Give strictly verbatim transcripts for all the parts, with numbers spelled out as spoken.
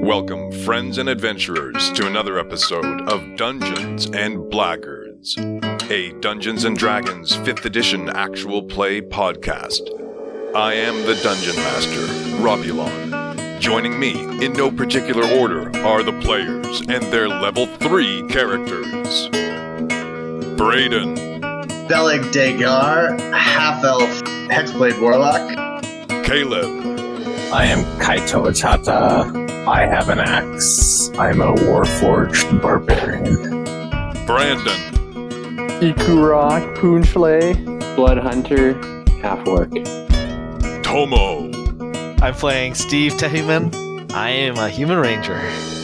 Welcome, friends and adventurers, to another episode of Dungeons and Blackguards, a Dungeons and Dragons fifth edition actual play podcast. I am the Dungeon Master, Robulon. Joining me, in no particular order, are the players and their level three characters. Braden. Beleg Dagar, half-elf hexblade warlock. Caleb. I am Kaito Achata. I have an axe. I'm a warforged barbarian. Brandon. Ikurak, Poonflay, Blood Hunter, half-orc. Tomo. I'm playing Steve Tehuman. I am a human ranger.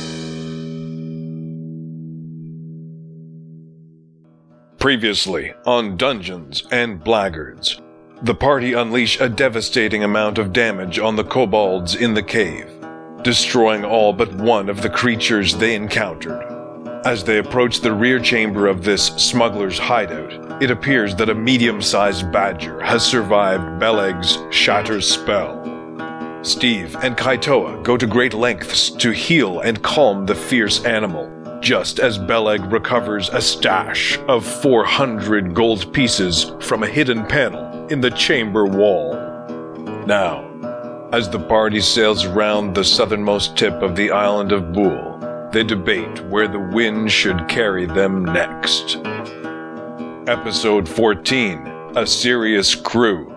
Previously on Dungeons and Blackguards, the party unleash a devastating amount of damage on the kobolds in the cave, destroying all but one of the creatures they encountered. As they approach the rear chamber of this smuggler's hideout, it appears that a medium-sized badger has survived Beleg's shatter spell. Steve and Kaitoa go to great lengths to heal and calm the fierce animal, just as Beleg recovers a stash of four hundred gold pieces from a hidden panel in the chamber wall. Now, as the party sails around the southernmost tip of the island of Bool, they debate where the wind should carry them next. Episode fourteen, A Serious Crew.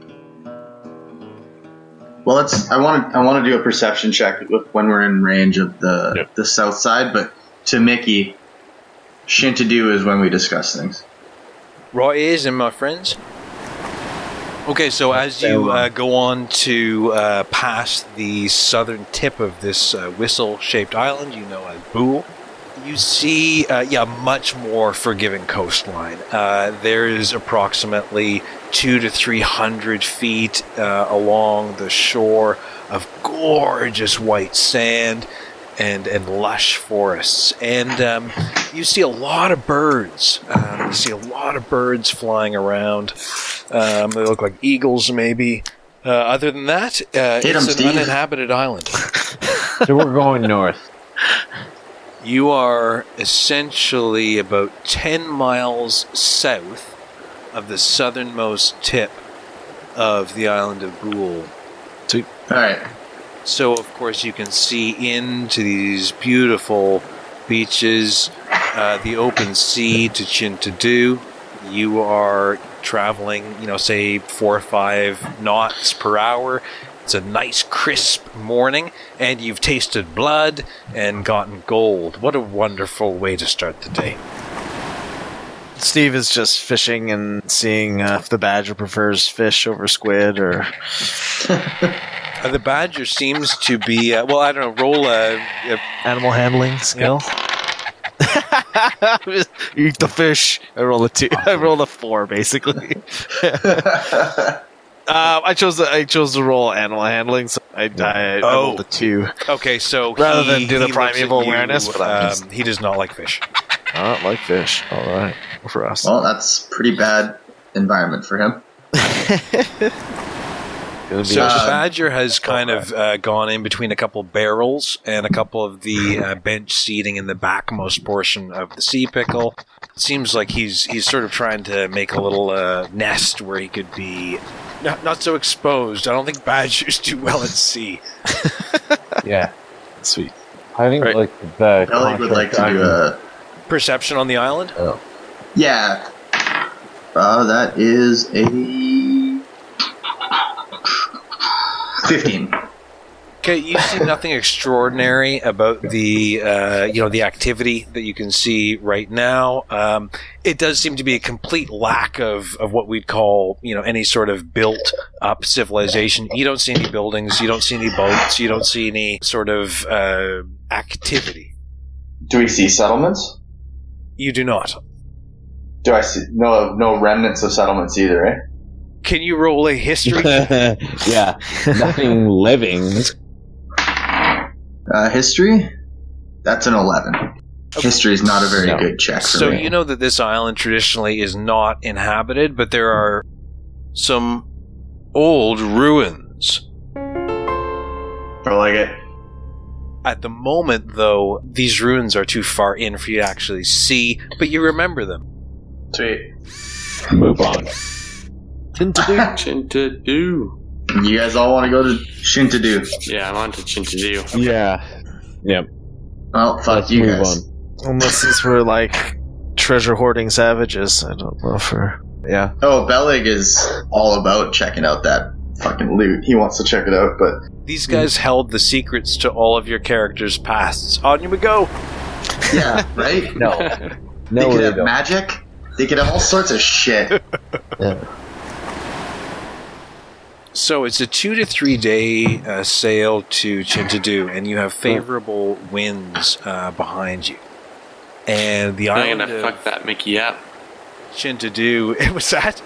Well, let's. I want to. I want to do a perception check when we're in range of the yep. the south side. But to Mickey, Shintadu is when we discuss things. Right ears and my friends. Okay, so as you uh, go on to uh, pass the southern tip of this uh, whistle-shaped island, you know as Bool, you see, uh, yeah, much more forgiving coastline. Uh, there is approximately two to three hundred feet uh, along the shore of gorgeous white sand and and lush forests, and um, you see a lot of birds. Um, you see a lot of birds flying around. Um, they look like eagles, maybe. Uh, other than that, uh, it's an Steve. uninhabited island. So we're going north. You are essentially about ten miles south of the southernmost tip of the island of Bool. All right. So, of course, you can see into these beautiful beaches, uh, the open sea to Shintadu. You are traveling, you know, say four or five knots per hour. It's a nice, crisp morning, and you've tasted blood and gotten gold. What a wonderful way to start the day. Steve is just fishing and seeing uh, if the badger prefers fish over squid, or... Uh, the badger seems to be, uh, well, I don't know, roll a... a Animal handling skill. Yep. Eat the fish. I roll a two. I roll a four, basically. uh, I chose the, I chose to roll animal handling, so I, I, I oh. rolled a two. Okay, so rather he, than do the primeval you, awareness, but um, just... he does not like fish. I don't like fish. All right, for us. Well, that's pretty bad environment for him. So the badger has kind of uh, gone in between a couple barrels and a couple of the uh, bench seating in the backmost portion of the sea pickle. It seems like he's he's sort of trying to make a little uh, nest where he could be not, not so exposed. I don't think badgers do well at sea. Yeah, sweet. I think right. like the Beleg would like to do a perception on the island. Oh. Yeah, uh, that is a fifteen. Okay, you see nothing extraordinary about the uh, you know the activity that you can see right now. Um, it does seem to be a complete lack of, of what we'd call you know any sort of built up civilization. You don't see any buildings, you don't see any boats, you don't see any sort of uh, activity. Do we see settlements? You do not. Do I see no no remnants of settlements either? Eh? Can you roll a history? Yeah, nothing living. Uh, history? That's an eleven. Okay. History is not a very no. good check for so me. So you know that this island traditionally is not inhabited, but there are some old ruins. I like it. At the moment, though, these ruins are too far in for you to actually see, but you remember them. Sweet. Move on. Chintadu. Chintadu. You guys all want to go to Shintadu? Yeah, I'm on to Chintadu. Yeah. Yep. Well, fuck Let's you move guys. on. Unless these were like treasure hoarding savages. I don't know if we're. Yeah. Oh, Bellig is all about checking out that fucking loot. He wants to check it out, but These guys held the secrets to all of your characters' pasts. On you we go! yeah, right? No. They No, could we have don't. magic. They could have all sorts of shit. Yeah. So it's a two to three day uh, sail to Chintadu, and you have favorable winds uh, behind you. And the I'm island gonna of fuck that Mickey up. Chintadu, it was that?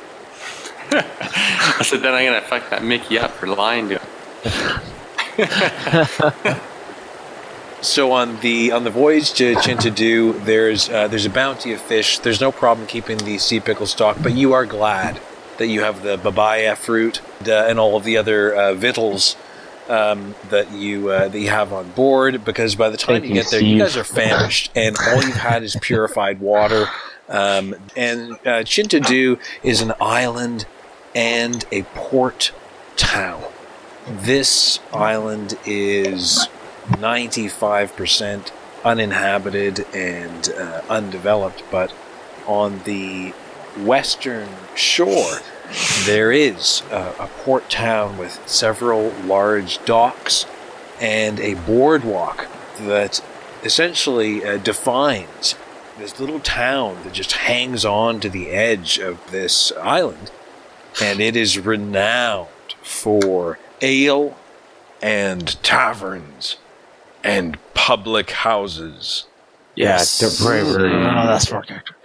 I said then I'm gonna fuck that Mickey up for lying to him. So on the on the voyage to Chintadu, there's uh, there's a bounty of fish. There's no problem keeping the sea pickle stock, but you are glad that you have the babaya fruit uh, and all of the other uh, victuals um, that you uh, that you have on board. Because by the time Thank you you, get there, you Steve. guys are famished, and all you've had is purified water. Um, and uh, Chintadu is an island and a port town. This island is ninety-five percent uninhabited and uh, undeveloped, but on the western shore there is uh, a port town with several large docks and a boardwalk that essentially uh, defines this little town that just hangs on to the edge of this island, and it is renowned for ale and taverns and public houses. Yes. Yeah, the bravery. Oh, that's for our character.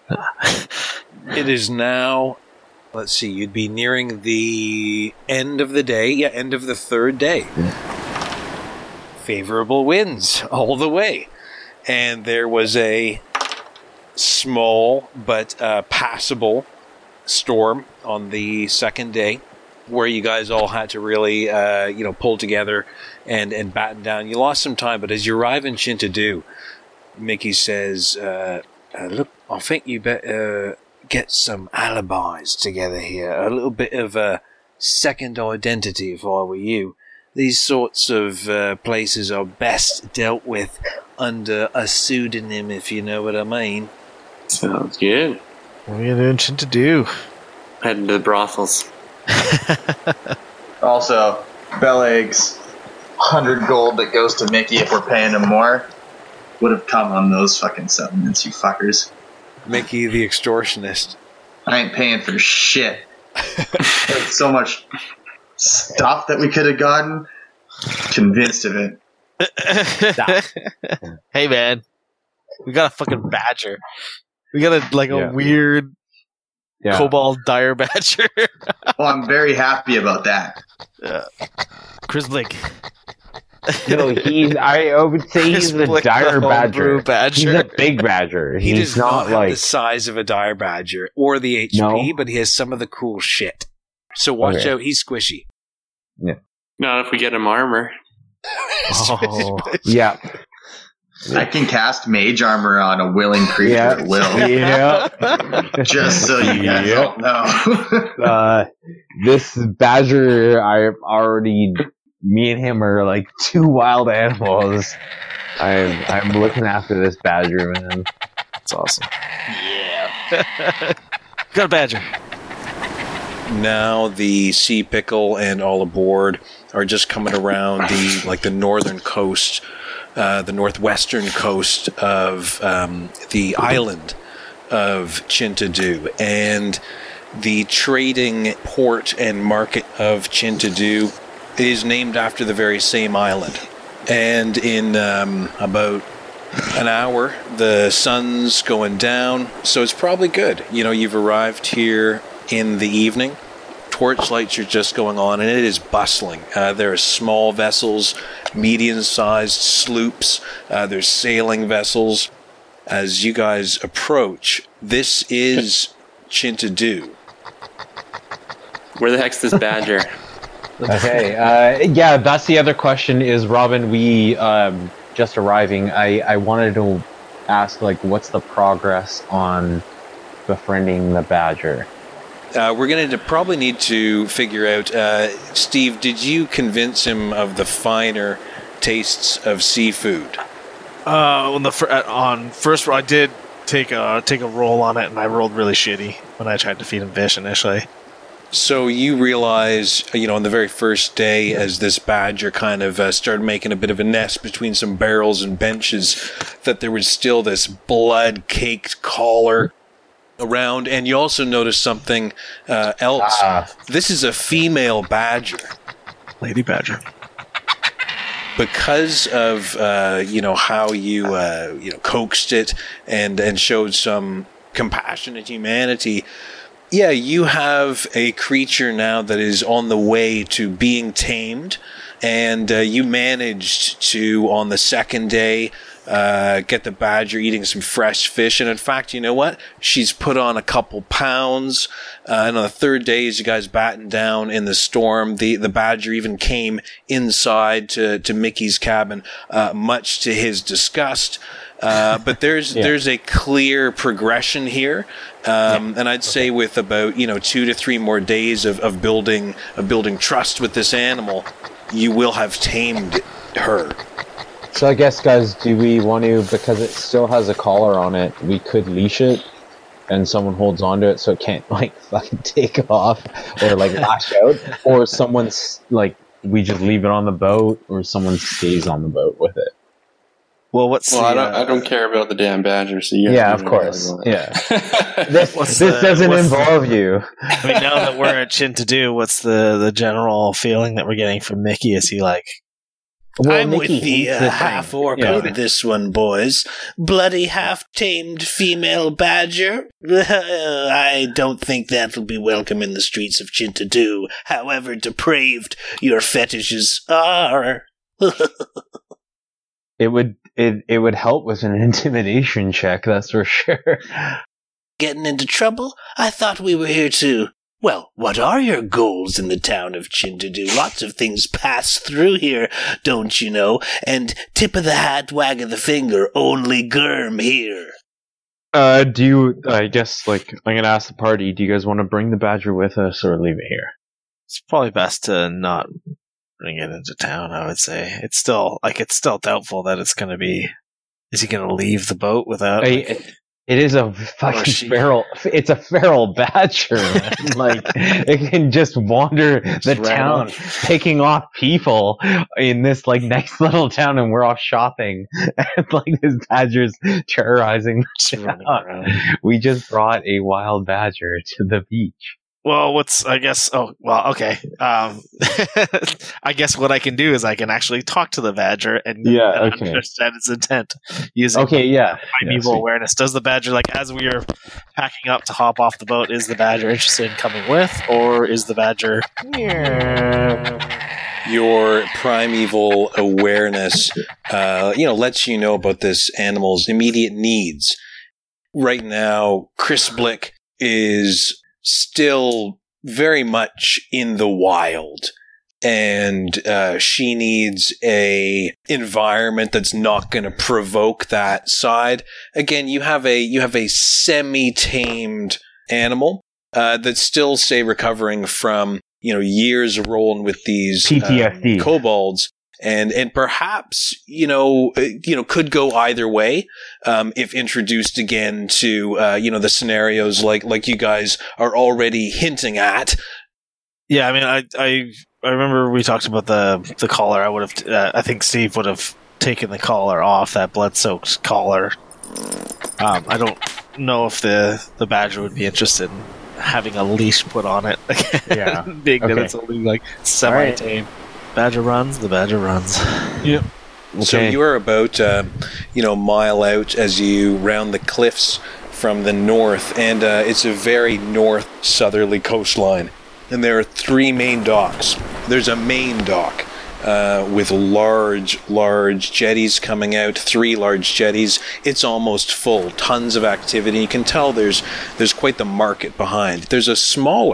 It is now, let's see, you'd be nearing the end of the day. Yeah, end of the third day. Favorable winds all the way. And there was a small but uh, passable storm on the second day where you guys all had to really, uh, you know, pull together and, and batten down. You lost some time, but as you arrive in Chintadu, Mickey says, uh, uh, look, I think you better uh, get some alibis together here. A little bit of a second identity if I were you. These sorts of uh, places are best dealt with under a pseudonym, if you know what I mean. Sounds good. What are you doing to do? Heading to the brothels. Also, Belleg's hundred gold that goes to Mickey if we're paying him more would have come on those fucking settlements, you fuckers. Mickey the extortionist. I ain't paying for shit. There's so much stuff that we could have gotten. Convinced of it. Hey man, we got a fucking badger. We got a like a Yeah. weird Yeah. cobalt dire badger. Well, I'm very happy about that. Chris Blake. No, he's. I would say he's Chris a Blake, dire the badger. homebrew badger. He's a big badger. He he's does not, not have like. the size of a dire badger or the H P, No? but he has some of the cool shit. So watch Okay. out, he's squishy. Not if we get him armor. Oh, yeah, I can cast mage armor on a willing creature yeah, at will. yeah. Just so you guys Yep. don't know. Uh, this badger, I already. Me and him are like two wild animals. I'm I'm looking after this badger, man. That's awesome. Yeah. Got a badger. Now the sea pickle and all aboard are just coming around the like the northern coast, uh, the northwestern coast of um, the island of Chintadu, and the trading port and market of Chintadu is named after the very same island. And in um, about an hour, the sun's going down, so it's probably good. You know, you've arrived here in the evening. Torchlights are just going on, and it is bustling. Uh, there are small vessels, medium-sized sloops. Uh, there's sailing vessels. As you guys approach, this is Chintadu. Where the heck's this badger? Okay. Uh, yeah, that's the other question. Is Robin? We um, just arriving. I I wanted to ask, like, what's the progress on befriending the badger? Uh, we're going to probably need to figure out. Uh, Steve, did you convince him of the finer tastes of seafood? Uh, on the fir- uh, on first roll, I did take a take a roll on it, and I rolled really shitty when I tried to feed him fish initially. So you realize, you know, on the very first day, as this badger kind of uh, started making a bit of a nest between some barrels and benches, that there was still this blood-caked collar around. And you also notice something uh, else. Ah. This is a female badger. Lady badger. Because of, uh, you know, how you, uh, you know, coaxed it and, and showed some compassion and humanity, yeah, you have a creature now that is on the way to being tamed, and uh, you managed to, on the second day, uh, get the badger eating some fresh fish. And in fact, you know what? She's put on a couple pounds. Uh, and on the third day, as you guys battened down in the storm, the, the badger even came inside to, to Mickey's cabin, uh, much to his disgust. Uh, but there's yeah. there's a clear progression here, um, yeah. and I'd say okay. with about you know two to three more days of, of building of building trust with this animal, you will have tamed her. So I guess, guys, do we want to, because it still has a collar on it, we could leash it, and someone holds onto it so it can't like fucking take off or like lash out, or someone's like we just leave it on the boat, or someone stays on the boat with it. Well, what's well, the, I don't. uh, I don't care about the damn badger. So you yeah, of course. Yeah, this, this the, doesn't involve the, you. I mean, now that we're at Chintadu, what's the the general feeling that we're getting from Mickey? Is he like? Well, I'm Mickey with the uh, half orc yeah. on this one, boys. Bloody half-tamed female badger. I don't think that'll be welcome in the streets of Chintadu, however depraved your fetishes are. It would it it would help with an intimidation check, that's for sure. Getting into trouble? I thought we were here to... Well, what are your goals in the town of Chintadu? Lots of things pass through here, don't you know? And tip of the hat, wag of the finger, only Germ here. Uh, do you, I guess, like, I'm gonna ask the party, do you guys want to bring the badger with us or leave it here? It's probably best to not bring it into town, I would say. It's still, like, it's still doubtful that it's gonna be, is he gonna leave the boat without, I, like, it, it is a fucking feral, it's a feral badger, man. Like, it can just wander the town, picking off people in this, like, next little town, and we're off shopping, and, like, this badger's terrorizing the town. We just brought a wild badger to the beach. Well, what's, I guess, oh, well, okay. Um, I guess what I can do is I can actually talk to the badger and yeah, okay. understand its intent using okay, yeah. primeval yeah, awareness. Does the badger, like, as we are packing up to hop off the boat, is the badger interested in coming with, or is the badger... Your primeval awareness, uh, you know, lets you know about this animal's immediate needs. Right now, Chris Blick is... still very much in the wild, and uh, she needs a environment that's not going to provoke that side. Again, you have a you have a semi-tamed animal uh, that's still, say, recovering from you know years of rolling with these P T S D um, kobolds. And and perhaps you know you know could go either way um, if introduced again to uh, you know the scenarios like like you guys are already hinting at. Yeah, I mean, I I, I remember we talked about the the collar. I would have uh, I think Steve would have taken the collar off, that blood-soaked collar. Um, I don't know if the the badger would be interested in having a leash put on it. Yeah, being okay. that it's only like semi-tame. Right. Badger runs, the badger runs. Yep. Okay. So you are about, uh, you know, mile out as you round the cliffs from the north, and uh, it's a very north southerly coastline. And there are three main docks. There's a main dock uh, with large, large jetties coming out, three large jetties. It's almost full, tons of activity. You can tell there's there's quite the market behind. There's a smaller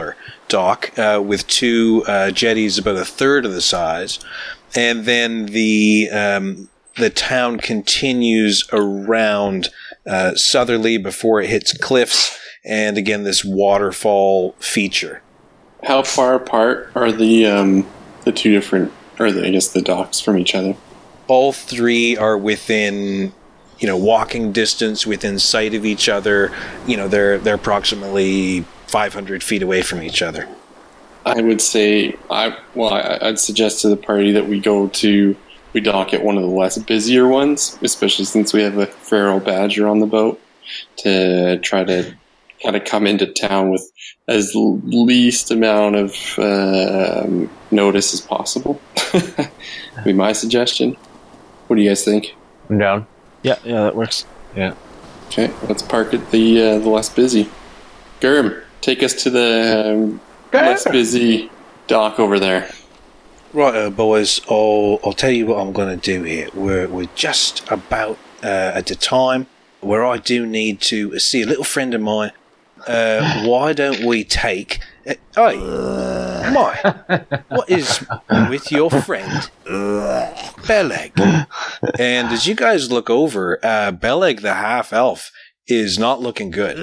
dock uh, with two uh, jetties about a third of the size, and then the um, the town continues around uh, southerly before it hits cliffs, and again this waterfall feature. How far apart are the um, the two different, or the, I guess the docks from each other? All three are within, you know, walking distance, within sight of each other. You know, they're they're approximately five hundred feet away from each other. I would say, I well, I, I'd suggest to the party that we go to, we dock at one of the less busier ones, especially since we have a feral badger on the boat, to try to kind of come into town with as least amount of uh, notice as possible. Would be my suggestion. What do you guys think? I'm down. Yeah, yeah, that works. Yeah. Okay, let's park at the uh, the less busy. Gurm, take us to the um, less busy dock over there. Right, uh, boys. I'll I'll tell you what I'm going to do here. We're we're just about uh, at the time where I do need to see a little friend of mine. Uh, why don't we take? Uh, hey, Mike, what is with your friend Beleg? And as you guys look over, uh, Beleg the half elf is not looking good.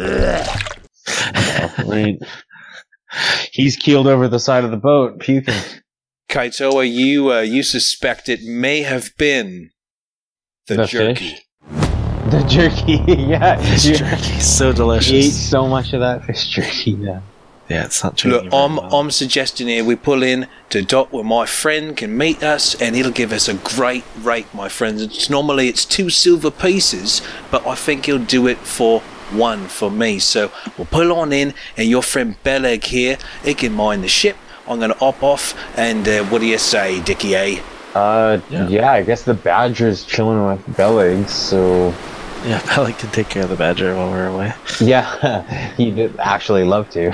Right. He's keeled over the side of the boat, puking. Kaitoa, you uh, you suspect it may have been the, The jerky. fish? The jerky, yeah. Fish You- jerky, so delicious. He ate so much of that fish jerky, yeah. Yeah, it's not treating Look, you very I'm well. I'm suggesting here we pull in to dock where my friend can meet us, and he'll give us a great rate, my friends. It's normally it's two silver pieces, but I think he'll do it for one for me. So we'll pull on in, and your friend Beleg here, he can mind the ship. I'm going to hop off, and uh, what do you say, Dickie A? Uh, Yeah. yeah. I guess the badger's chilling with Bellig, so... Yeah, Pellic can take care of the badger while we're away. Yeah, he'd actually love to.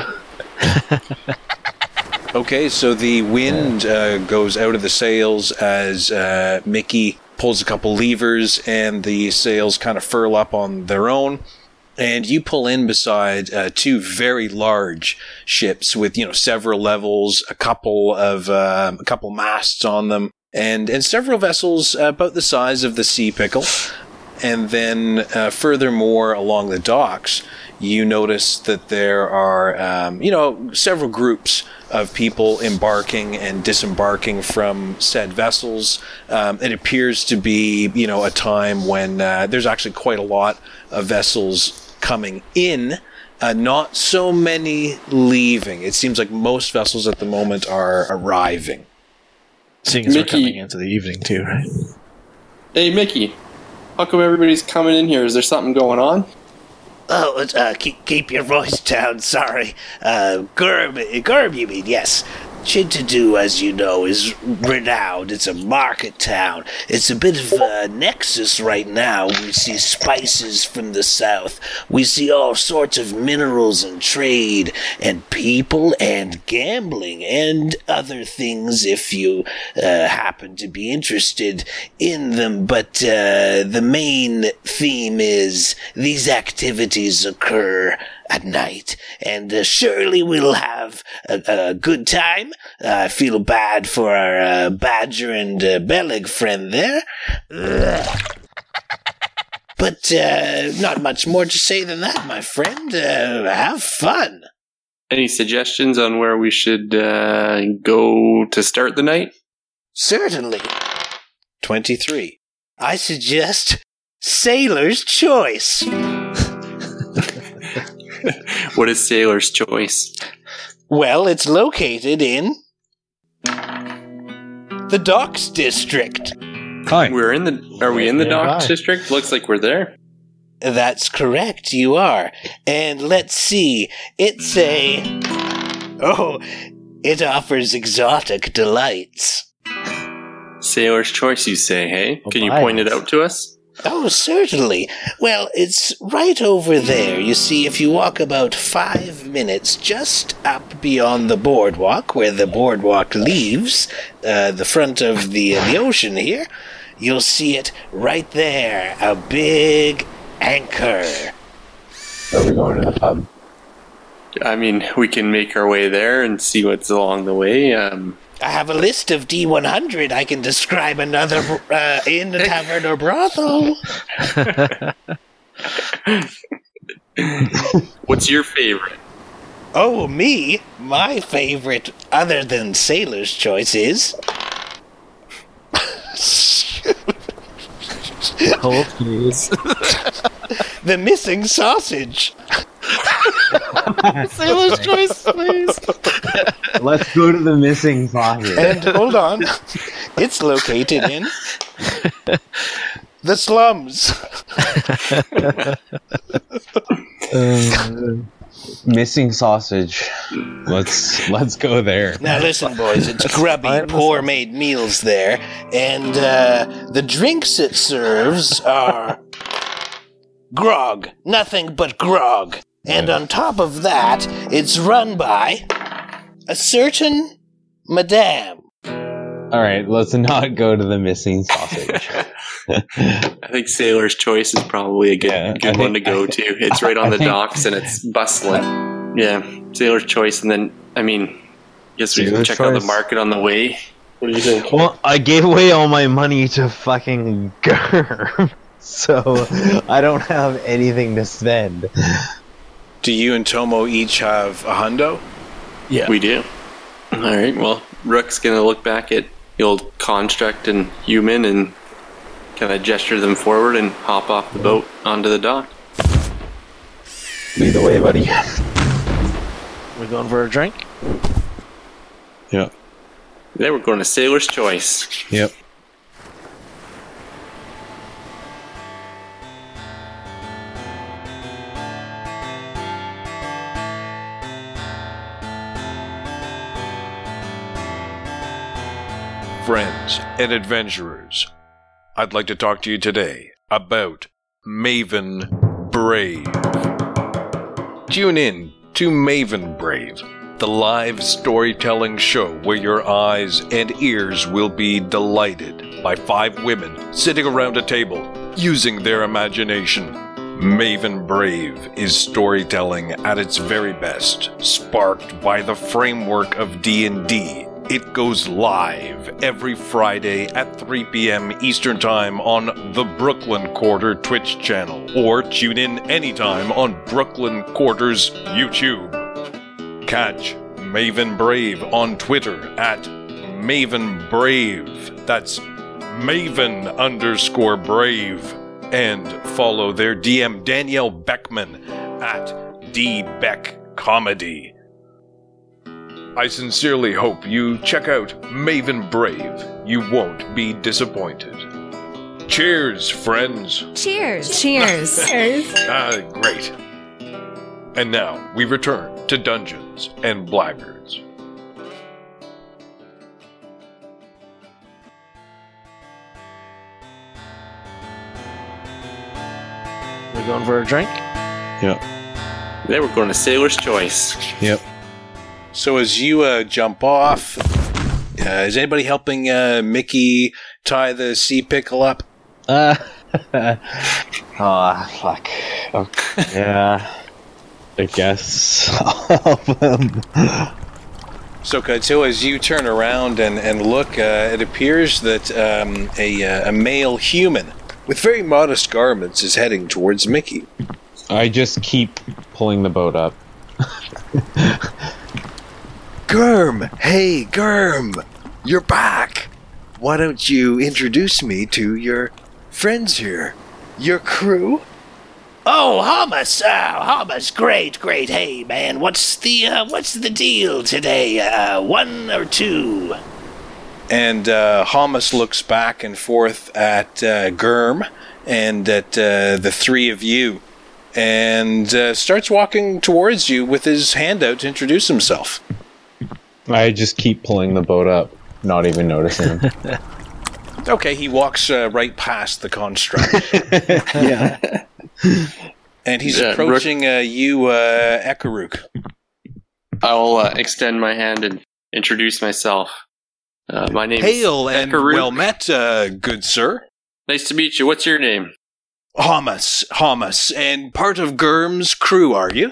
Okay, so the wind uh, goes out of the sails as uh, Mickey pulls a couple levers, and the sails kind of furl up on their own. And you pull in beside uh, two very large ships with, you know, several levels, a couple of uh, a couple masts on them, and and several vessels uh, about the size of the Sea Pickle. And then, uh, furthermore, along the docks, you notice that there are, um, you know, several groups of people embarking and disembarking from said vessels. Um, it appears to be, you know, a time when uh, there's actually quite a lot of vessels coming in, uh, not so many leaving. It seems like most vessels at the moment are arriving. Seeing as Mickey- we're coming into the evening too, right? Hey, Mickey. How come everybody's coming in here? Is there something going on? Oh, uh, keep, keep your voice down, sorry. Uh, Gurb, Gurb, you mean, yes. Chintadu, as you know, is renowned. It's a market town. It's a bit of a nexus right now. We see spices from the south. We see all sorts of minerals and trade and people and gambling and other things if you uh, happen to be interested in them. But uh, the main theme is these activities occur at night, and uh, surely we'll have a, a good time. Uh, I feel bad for our uh, Badger and uh, Beleg friend there. Ugh. But uh, not much more to say than that, my friend. Uh, have fun. Any suggestions on where we should uh, go to start the night? Certainly. twenty-three. I suggest Sailor's Choice. What is Sailor's Choice? Well, it's located in the Docks District. Hi. We're in the. Are we in the Yeah, Docks hi. District? Looks like we're there. That's correct, you are. And let's see, it's a... Oh, it offers exotic delights. Sailor's Choice, you say? Hey, Oh, can you my. point it out to us? Oh, certainly. Well, it's right over there. You see, if you walk about five minutes just up beyond the boardwalk, where the boardwalk leaves uh, the front of the, uh, the ocean here, you'll see it right there, a big anchor. Are we going to the pub? I mean, we can make our way there and see what's along the way. Um, I have a list of D one hundred. I can describe another uh, inn, tavern, or brothel. What's your favorite? Oh, me? My favorite, other than Sailor's Choice, is... Oh, please. The missing sausage. Sailor's Choice, please. Let's go to the missing sausage. And hold on. It's located in... the slums. uh, missing sausage. Let's let's go there. Now listen, boys, it's grubby, poor-made meals there, and uh, the drinks it serves are grog, nothing but grog. And on top of that, it's run by a certain madame. All right, let's not go to the missing sausage. I think Sailor's Choice is probably a good, Yeah, good I one think- to go to. It's right on I the think- docks and it's bustling. Yeah, Sailor's Choice, and then, I mean, guess we can Sailor's check out the Choice. market on the way. What do you think? Well, I gave away all my money to fucking Germ, so I don't have anything to spend. Do you and Tomo each have a hundo? Yeah. We do. All right, well, Rook's going to look back at the old construct and human and kind of gesture them forward and hop off the boat onto the dock. Lead the way, buddy. We going for a drink? Yeah. Then we're going to Sailor's Choice. Yep. Friends and adventurers, I'd like to talk to you today about Maven Brave. Tune in to Maven Brave, the live storytelling show where your eyes and ears will be delighted by five women sitting around a table using their imagination. Maven Brave is storytelling at its very best, sparked by the framework of D and D. It goes live every Friday at three p.m. Eastern Time on the Brooklyn Quarter Twitch channel, or tune in anytime on Brooklyn Quarter's YouTube. Catch Maven Brave on Twitter at Maven Brave. That's Maven underscore Brave. And follow their D M Danielle Beckman at D Beck Comedy. I sincerely hope you check out Maven Brave. You won't be disappointed. Cheers, friends. Cheers. Cheers. Cheers. Ah, great. And now we return to Dungeons and Blackguards. We going for a drink? Yep. Then we're going to Sailor's Choice. Yep. So as you uh, jump off, uh, is anybody helping uh, Mickey tie the sea pickle up? Uh, oh, fuck. Okay. Yeah. I guess. um, So, so as you turn around and, and look, uh, it appears that um, a, uh, a male human with very modest garments is heading towards Mickey. I just keep pulling the boat up. Germ! Hey, Germ! You're back! Why don't you introduce me to your friends here? Your crew? Oh, Hummus! Oh, Hummus! Great, great. Hey, man, what's the uh, what's the deal today? Uh, one or two? And uh, Hamas looks back and forth at uh, Germ and at uh, the three of you and uh, starts walking towards you with his hand out to introduce himself. I just keep pulling the boat up, not even noticing him. Okay, he walks uh, right past the construct. Yeah. And he's Yeah, approaching uh, you, uh, Ekaruk. I'll uh, extend my hand and introduce myself. Uh, my name Hail is and Ekaruk. well met, uh, good sir. Nice to meet you. What's your name? Hamas, Hamas, and part of Germ's crew, are you?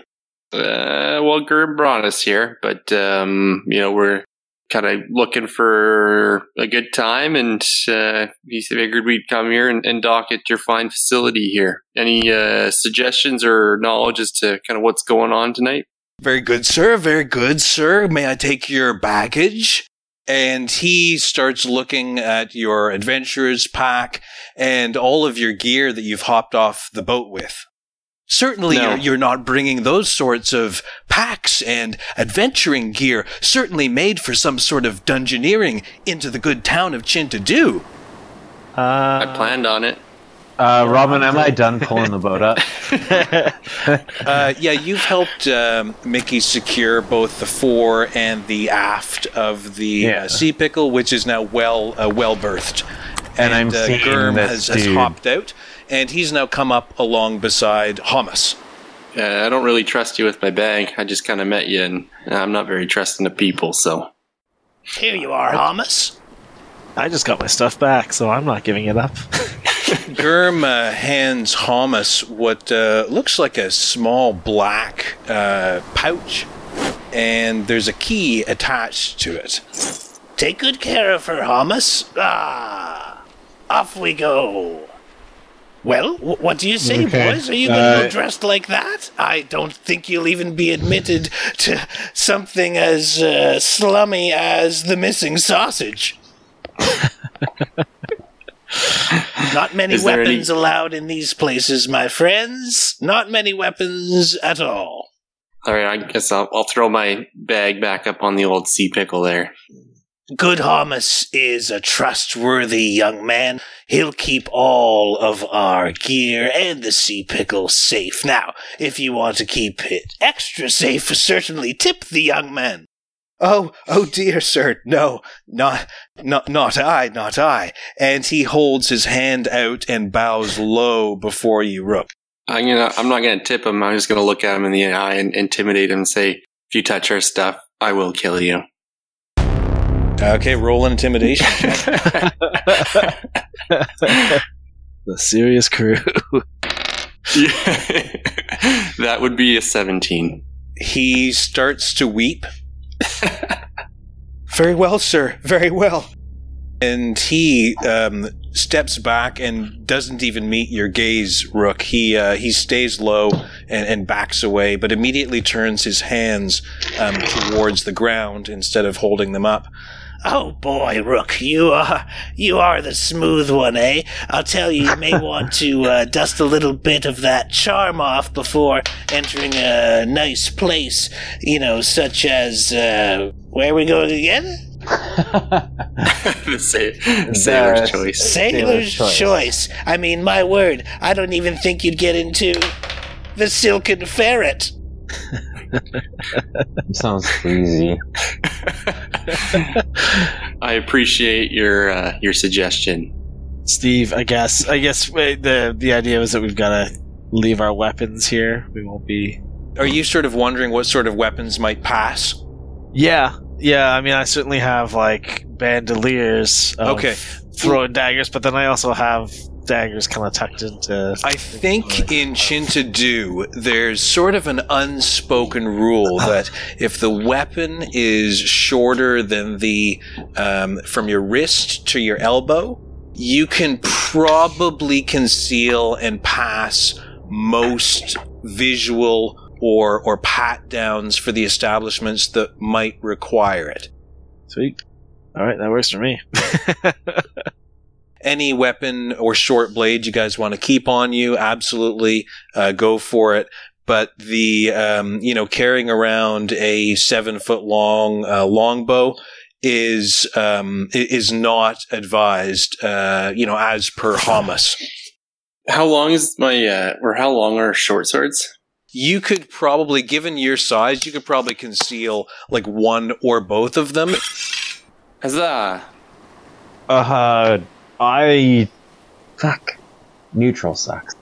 Uh, well, Gurb brought us here, but, um, you know, we're kind of looking for a good time, and uh, he figured we'd come here and, and dock at your fine facility here. Any uh, suggestions or knowledge as to kind of what's going on tonight? Very good, sir. Very good, sir. May I take your baggage? And he starts looking at your adventurer's pack and all of your gear that you've hopped off the boat with. Certainly, no. you're, you're not bringing those sorts of packs and adventuring gear, certainly made for some sort of dungeoneering, into the good town of Chintadu. Uh, I planned on it. Uh, Robin, am I done pulling the boat up? uh, yeah, you've helped um, Mickey secure both the fore and the aft of the yeah. uh, Sea Pickle, which is now well uh, well berthed. And, and I'm uh, seeing Gurm this has, has dude. hopped out, and he's now come up along beside Hummus. Uh, I don't really trust you with my bag. I just kind of met you, and I'm not very trusting of people, so... Here you are, Hummus. I just got my stuff back, so I'm not giving it up. Gurm uh, hands Hummus what uh, looks like a small black uh, pouch, and there's a key attached to it. Take good care of her, Hummus. Ah, off we go. Well, w- what do you say, okay. boys? Are you going to uh, go dressed like that? I don't think you'll even be admitted to something as uh, slummy as the missing sausage. Not many weapons any... allowed in these places, my friends. Not many weapons at all. All right, I guess I'll, I'll throw my bag back up on the old Sea Pickle there. Good Hummus is a trustworthy young man. He'll keep all of our gear and the Sea Pickle safe. Now, if you want to keep it extra safe, certainly tip the young man. Oh, oh dear, sir. No, not, not, not I, not I. And he holds his hand out and bows low before you, Rook. I'm gonna, I'm not going to tip him. I'm just going to look at him in the eye and intimidate him and say, if you touch our stuff, I will kill you. Okay, roll an intimidation check. The serious crew. Yeah. That would be a seventeen. He starts to weep. Very well, sir. Very well. And he um, steps back and doesn't even meet your gaze, Rook. He uh, he stays low and, and backs away, but immediately turns his hands um, towards the ground instead of holding them up. Oh boy, Rook, you are you are the smooth one, eh? I'll tell you, you may want to uh, dust a little bit of that charm off before entering a nice place, you know, such as uh, where are we going again? the sa- sailor's uh, choice. Sailor's, sailor's choice. choice. I mean, my word, I don't even think you'd get into the Silken Ferret. Sounds crazy. I appreciate your uh, your suggestion, Steve. I guess I guess the the idea is that we've got to leave our weapons here. We won't be. Are you sort of wondering what sort of weapons might pass? Yeah, yeah. I mean, I certainly have like bandoliers. Of okay, throwing daggers, but then I also have daggers kind of tucked into... I think in Chintadu, there's sort of an unspoken rule that if the weapon is shorter than the, um, from your wrist to your elbow, you can probably conceal and pass most visual or, or pat downs for the establishments that might require it. Sweet. All right, that works for me. Any weapon or short blade you guys want to keep on you, absolutely uh, go for it. But the, um, you know, carrying around a seven foot long uh, longbow is um, is not advised, uh, you know, as per Hummus. How long is my, uh, or how long are short swords? You could probably, given your size, you could probably conceal like one or both of them. Huzzah! Uh, I... Fuck. Neutral sucks.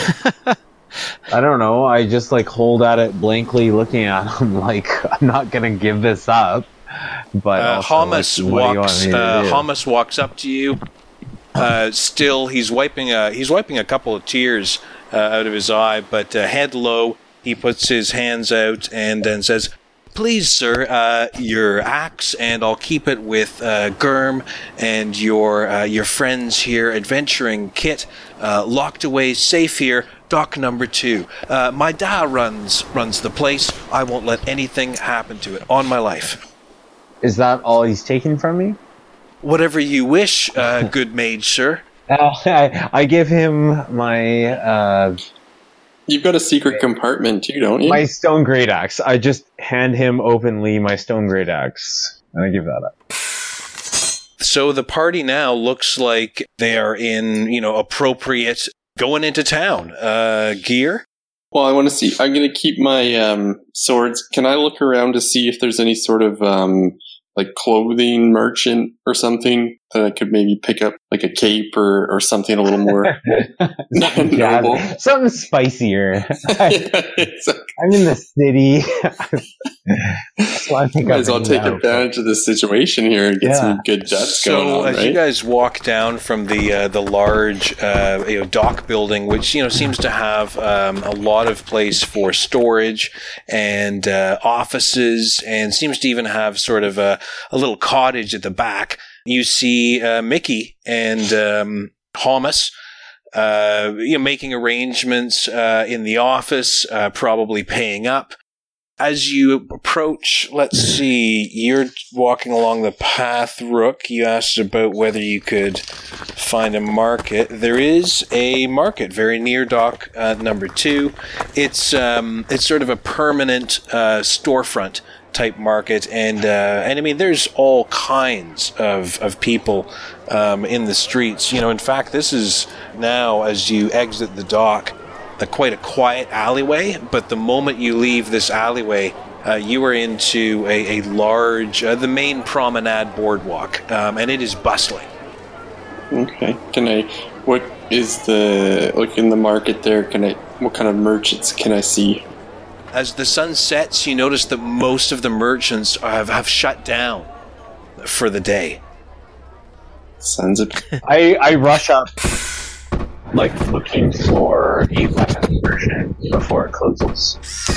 I don't know. I just like hold at it blankly looking at him like I'm not going to give this up. But uh, Hummus like, walks uh, Hummus walks up to you. Uh, still, he's wiping a, he's wiping a couple of tears uh, out of his eye, but uh, head low, He puts his hands out and then says, "Please, sir, uh, your axe, and I'll keep it with uh, Gurm and your uh, your friends here, adventuring kit, uh, locked away safe here, dock number two. Uh, my dad runs runs the place. I won't let anything happen to it, on my life." Is that all he's taken from me? "Whatever you wish, uh, good mage, sir." Uh, I, I give him my... Uh, You've got a secret compartment too, don't you? My stone great axe. I just hand him openly my stone great axe, and I give that up. So the party now looks like they are in, you know, appropriate going into town uh, gear. Well, I want to see. I'm going to keep my um, swords. Can I look around to see if there's any sort of um, like clothing merchant or something that I could maybe pick up, like a cape or, or something a little more noble? Yeah, something spicier. I, exactly. I'm in the city. So I think Might I'm as well take advantage of the situation here and get Yeah. some good debts So going on, as right? you guys walk down from the uh, the large uh, you know, dock building, which you know seems to have um, a lot of place for storage and uh, offices, and seems to even have sort of a, a little cottage at the back, you see uh, Mickey and um, Thomas. Uh, you know, making arrangements uh, in the office, uh, probably paying up. As you approach, let's see, you're walking along the path, Rook. You asked about whether you could find a market. There is a market very near dock uh, number two. It's um, it's sort of a permanent uh, storefront type market, and uh, and I mean, there's all kinds of of people um, in the streets. You know, in fact, this is now as you exit the dock. A, quite a quiet alleyway, but the moment you leave this alleyway, uh, you are into a, a large, uh, the main promenade boardwalk, um, and it is bustling. Okay. Can I? What is the like in the market there? Can I? What kind of merchants can I see? As the sun sets, you notice that most of the merchants have, have shut down for the day. Sons of. I, I rush up. Like looking for a weapon version before it closes.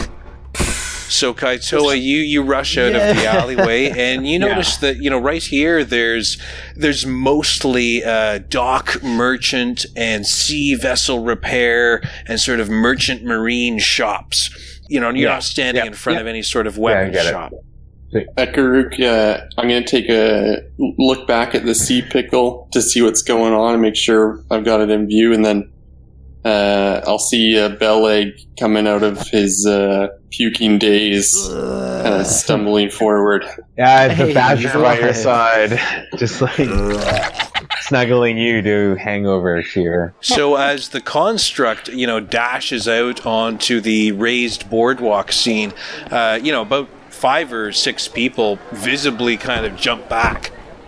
So Kaitoa, you, you rush out Yeah. of the alleyway, and you notice that you know right here there's there's mostly uh, dock merchant and sea vessel repair and sort of merchant marine shops. You know, and you're Yeah. not standing Yeah. in front Yeah. of any sort of Yeah, I weapon get it. shop. At Garuk, uh, I'm going to take a look back at the sea pickle to see what's going on and make sure I've got it in view, and then uh, I'll see a bell egg coming out of his uh, puking daze, kind of stumbling forward. Yeah, it's a Hey, badger by your God. side. Just like snuggling you to hangover cheer. So as the construct, you know, dashes out onto the raised boardwalk scene, uh, you know, about five or six people visibly kind of jump back.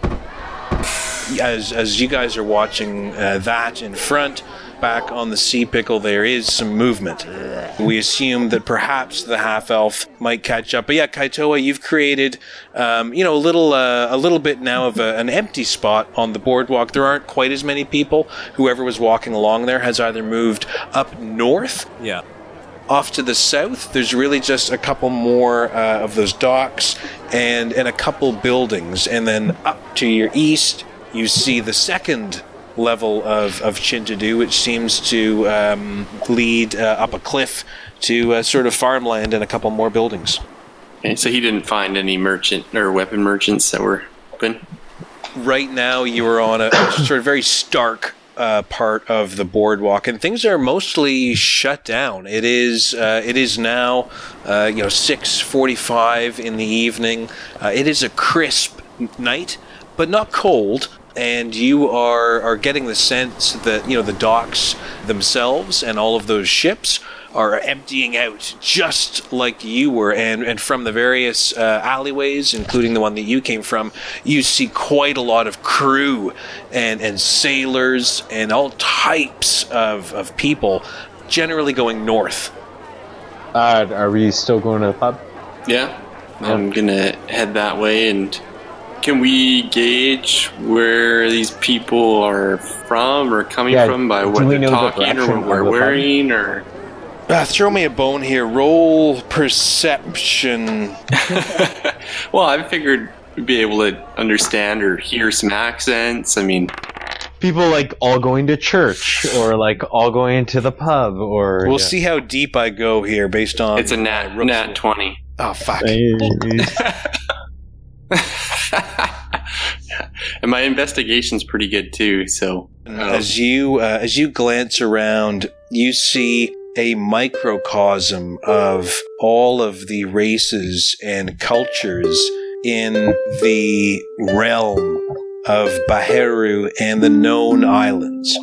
As as you guys are watching uh, that in front, back on the sea pickle, there is some movement. We assume that perhaps the half elf might catch up. But yeah, Kaitoa, you've created, um, you know, a little uh, a little bit now of a, an empty spot on the boardwalk. There aren't quite as many people. Whoever was walking along there has either moved up north. Yeah. Off to the south, there's really just a couple more uh, of those docks and, and a couple buildings. And then up to your east, you see the second level of, of Chintadu, which seems to um, lead uh, up a cliff to uh, sort of farmland and a couple more buildings. Okay, so he didn't find any merchant or weapon merchants that were open? Right now, you are on a, a sort of very stark Uh, part of the boardwalk, and things are mostly shut down. It is uh, it is now uh, you know six forty-five in the evening. Uh, it is a crisp night, but not cold. And you are are getting the sense that you know the docks themselves and all of those ships are emptying out just like you were, and, and from the various uh, alleyways, including the one that you came from, you see quite a lot of crew and, and sailors and all types of, of people generally going north. Uh, are we still going to the pub? Yeah, I'm gonna head that way. And can we gauge where these people are from or coming Yeah, from by do what we they're know the talking or direction what we're of the pub? wearing? Or Uh, throw me a bone here. Roll perception. Well, I figured we'd be able to understand or hear some accents. I mean, people like all going to church or like all going to the pub or. We'll yeah. see how deep I go here based on. It's a nat nat twenty. Oh fuck! And my investigation's pretty good too. So as you uh, as you glance around, you see a microcosm of all of the races and cultures in the realm of Baheru and the known islands.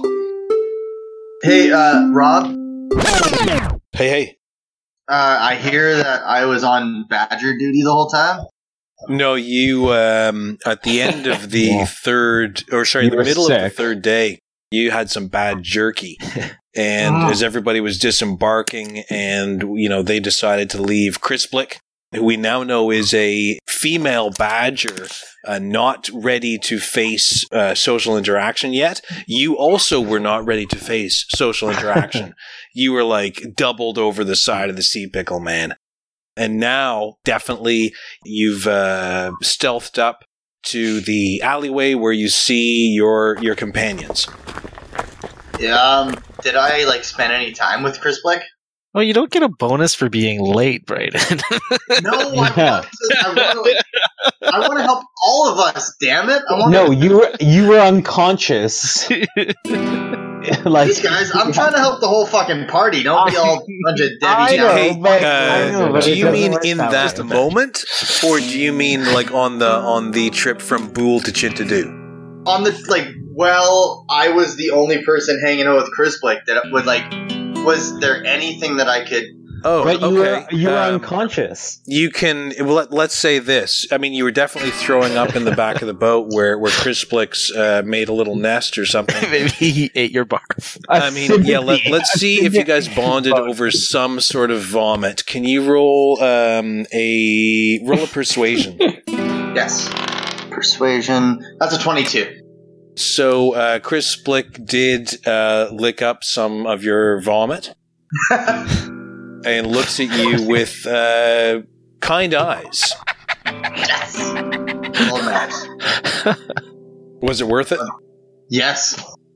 Hey, uh, Rob. Hey, hey. Uh, I hear that I was on Badger duty the whole time. No, you, um, at the end of the yeah. third, or sorry, you the middle sick. of the third day, you had some bad jerky. And oh. as everybody was disembarking and, you know, they decided to leave, Crisplick, who we now know is a female badger, uh, not ready to face uh, social interaction yet. You also were not ready to face social interaction. You were like doubled over the side of the sea pickle, man. And now, definitely, you've uh, stealthed up to the alleyway where you see your your companions. Yeah, um, did I, like, spend any time with Crisplick? Well, you don't get a bonus for being late, Brayden. No, I want to, I want to, I want to help all of us, damn it! I want no, to, you were, you were unconscious. Like, these guys, I'm trying to help the whole fucking party. Don't be all a bunch of Debbie Hey, Downer. uh, know, do you mean in that that way. moment, or do you mean like on the on the trip from Boole to Chintadu? On the, like, well, I was the only person hanging out with Crisplick that would, like, was there anything that I could... Oh, but you okay. were, you were um, unconscious. You can, well, let, let's say this. I mean, you were definitely throwing up in the back of the boat where, where Crisplick's uh, made a little nest or something. Maybe he ate your barf. I mean, yeah, let, let's see if you guys bonded over some sort of vomit. Can you roll um, a roll a persuasion? Yes. Persuasion. That's a twenty-two. So, uh, Crisplick did uh, lick up some of your vomit. And looks at you with uh, kind eyes. Yes. Oh, nice. Was it worth it? Yes.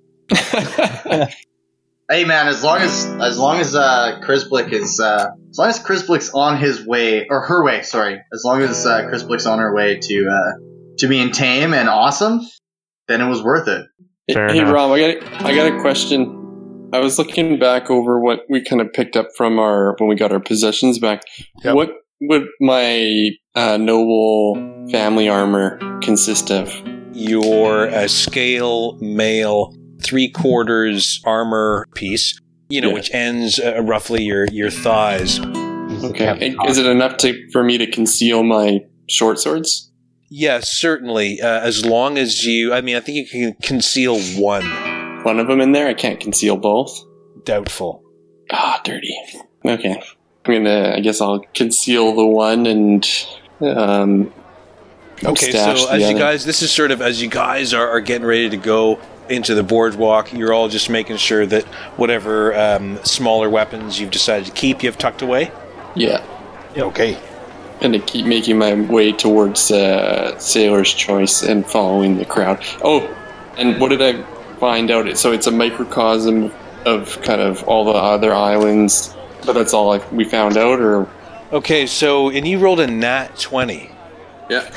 Hey man, as long as as long as uh, Crisplick is uh, as long as Crisplick's on his way or her way, sorry, as long as uh, Crisplick's on her way to uh, to being tame and awesome, then it was worth it. Fair hey enough. Rob, I got a, I got a question. I was looking back over what we kind of picked up from our when we got our possessions back. Yep. What would my uh, noble family armor consist of? Your uh, scale mail three quarters armor piece, you know, Yeah. which ends uh, roughly your your thighs. Okay, is it enough to for me to conceal my short swords? Yes, certainly. Uh, as long as you, I mean, I think you can conceal one. One of them in there? I can't conceal both? Doubtful. Ah, dirty. Okay. I'm gonna, I guess I'll conceal the one and, um... Okay, stash so the as you other. guys, this is sort of, as you guys are, are getting ready to go into the boardwalk, you're all just making sure that whatever um, smaller weapons you've decided to keep, you've tucked away? Yeah. Okay. Gonna keep making my way towards, uh, Sailor's Choice and following the crowd. Oh, and what did I find out? So it's a microcosm of kind of all the other islands, but that's all I, we found out, or? Okay, so, and you rolled a nat twenty. Yeah.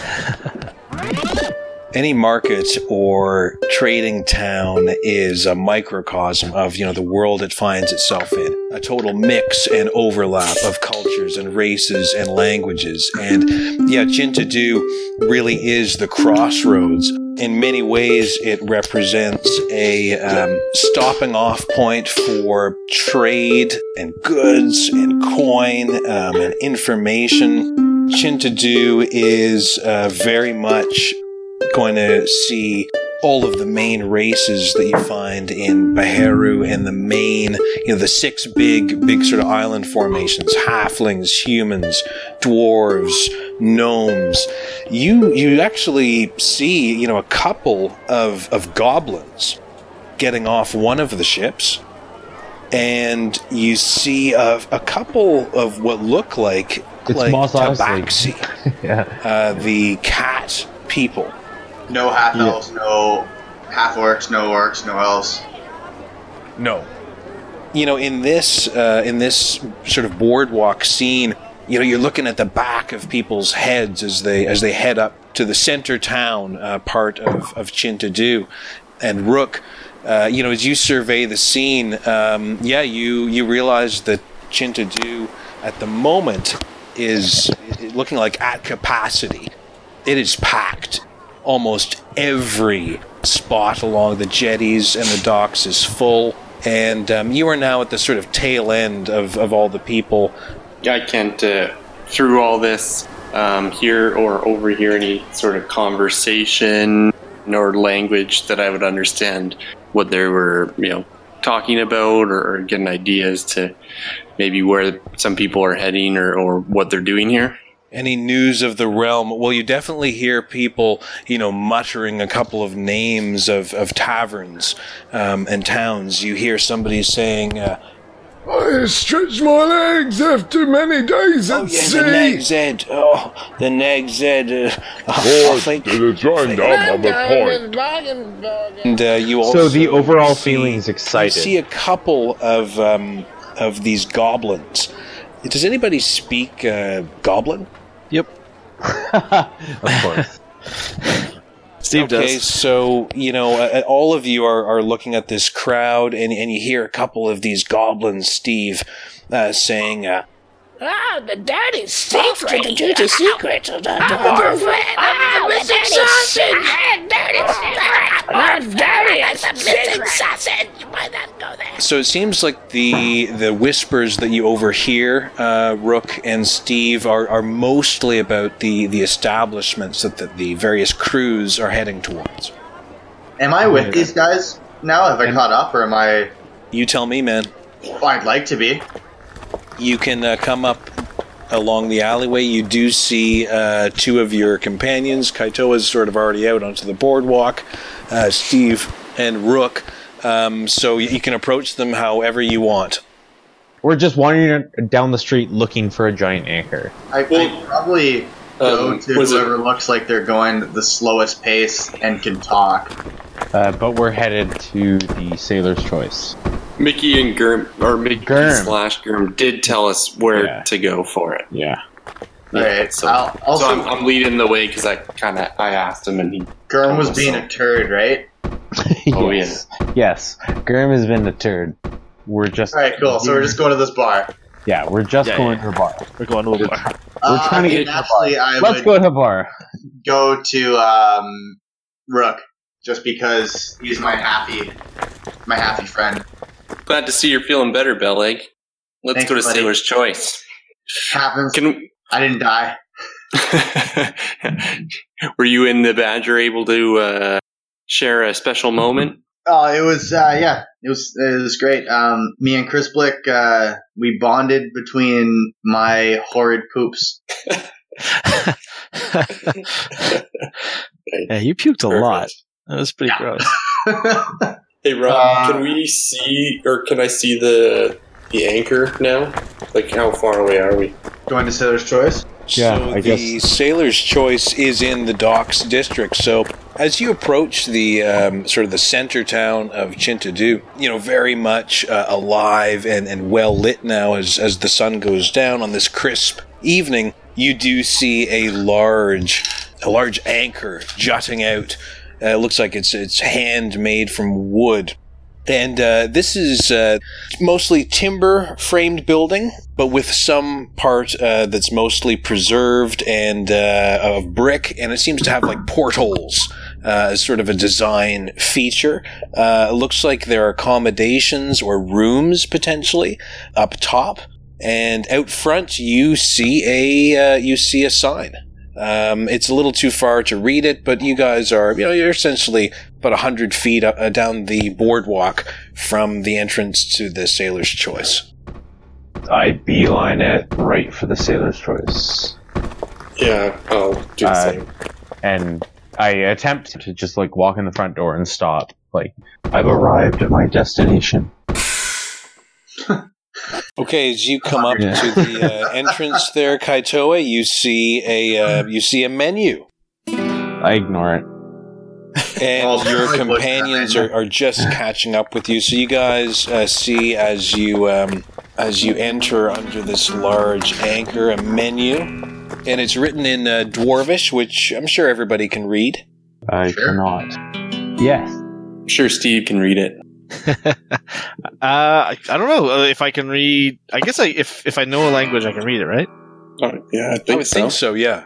Any market or trading town is a microcosm of, you know, the world it finds itself in. A total mix and overlap of cultures and races and languages. And yeah, Chintadu really is the crossroads. In many ways, it represents a um, stopping off point for trade and goods and coin um, and information. Chintadu is uh, very much going to see all of the main races that you find in Baheru and the main, you know, the six big, big sort of island formations: halflings, humans, dwarves, gnomes. You you actually see, you know, a couple of, of goblins getting off one of the ships. and you see a, a couple of what look like It's like Mos Eisley. tabaxi, Yeah. uh, the cat people. No half elves, no half orcs, no orcs, no elves. No. You know, in this uh, in this sort of boardwalk scene, you know, you're looking at the back of people's heads as they as they head up to the center town uh, part of of Chintadu, and Rook. Uh, you know, as you survey the scene, um, yeah, you you realize that Chintadu at the moment is looking like at capacity. It is packed. Almost every spot along the jetties and the docks is full, and um, you are now at the sort of tail end of, of all the people. I can't, uh, through all this, um, hear or overhear any sort of conversation or language that I would understand what they were, you know, talking about, or, or get an idea as to maybe where some people are heading, or, or what they're doing here. Any news of the realm? Well, you definitely hear people, you know, muttering a couple of names of, of taverns um, and towns. You hear somebody saying, uh, I stretched my legs after many days at Oh, yeah, sea. the Nag's Head. Oh, the Nag's Head. Uh, I Boy, think... it's right down on the point. and uh, you also So the overall see, feeling's excited. You see a couple of um, of these goblins. Does anybody speak uh, goblin? Of course. Steve Okay, does. so, you know, uh, all of you are, are looking at this crowd, and, and you hear a couple of these goblins, Steve, uh, saying, uh, Ah, the dirty secret. The dirty secret. The missing sausage. Dirty dirty sausage. Why not go there? so it seems like the the whispers that you overhear, uh, Rook and Steve, are, are mostly about the, the establishments that the, the various crews are heading towards. Am I with these guys now? Have I caught up, or am I? You tell me, man. Oh, I'd like to be. You can uh, come up along the alleyway. You do see uh, two of your companions. Kaito is sort of already out onto the boardwalk. Uh, Steve and Rook. Um, so you, you can approach them however you want. We're just wandering down the street looking for a giant anchor. I Well, I'd probably go um, to was it- whoever looks like they're going the slowest pace and can talk. Uh, but we're headed to the Sailor's Choice. Mickey and Gurm, or Mickey Gurm. slash Gurm, did tell us where Yeah. to go for it. Yeah. All right, so, I'll, so also, I'm, I'm leading the way because I kind of I asked him, and he. Gurm was told us being so. a turd, right? Oh, yes. Yes. Gurm has been a turd. We're just. All right, cool. So we're just going to this bar. Yeah, we're just Yeah, going yeah. to a bar. We're going to a bar. We're Uh, trying to I get think naturally I Let's would go to a bar. go to um, Rook, just because he's my happy, my happy friend. Glad to see you're feeling better, Belleg. Let's Thanks, go to buddy. Sailor's Choice. Happens. Can I didn't die. were you and the Badger able to uh, share a special moment? Oh, it was uh, yeah, it was it was great. Um, me and Chris Blick, uh, we bonded between my horrid poops. Yeah, you puked a Perfect. lot. That was pretty gross. Hey Rob, Uh, can we see, or can I see the the anchor now? Like, how far away are we? Going to Sailor's Choice. Yeah, so I the guess- Sailor's Choice is in the Docks district. So as you approach the um, sort of the center town of Chintadu, you know, very much uh, alive and, and well lit now as, as the sun goes down on this crisp evening, you do see a large a large anchor jutting out. Uh, it looks like it's it's handmade from wood. And uh, this is uh, mostly timber framed building, but with some part uh, that's mostly preserved and uh, of brick, and it seems to have like portholes uh, as sort of a design feature. Uh, it looks like there are accommodations or rooms potentially up top, and out front you see a uh, you see a sign. Um, it's a little too far to read it, but you guys are, you know, you're essentially about a hundred feet up, uh, down the boardwalk from the entrance to the Sailor's Choice. I beeline it right for the Sailor's Choice. Yeah, I'll do the Uh, same. And I attempt to just like walk in the front door and stop. Like, I've arrived at my destination. Okay, as you come up Yeah. to the uh, entrance there, Kaitoa, you see a uh, you see a menu, I ignore it. and Oh, your really? companions are, are just catching up with you. So you guys uh, see as you um, as you enter under this large anchor a menu, and it's written in uh, Dwarvish, which I'm sure everybody can read. I Sure. cannot. Yes. I'm sure Steve can read it. uh, I, I don't know uh, if I can read. I guess I, if if I know a language, I can read it, right? Oh, yeah, I I think would so. think so. Yeah.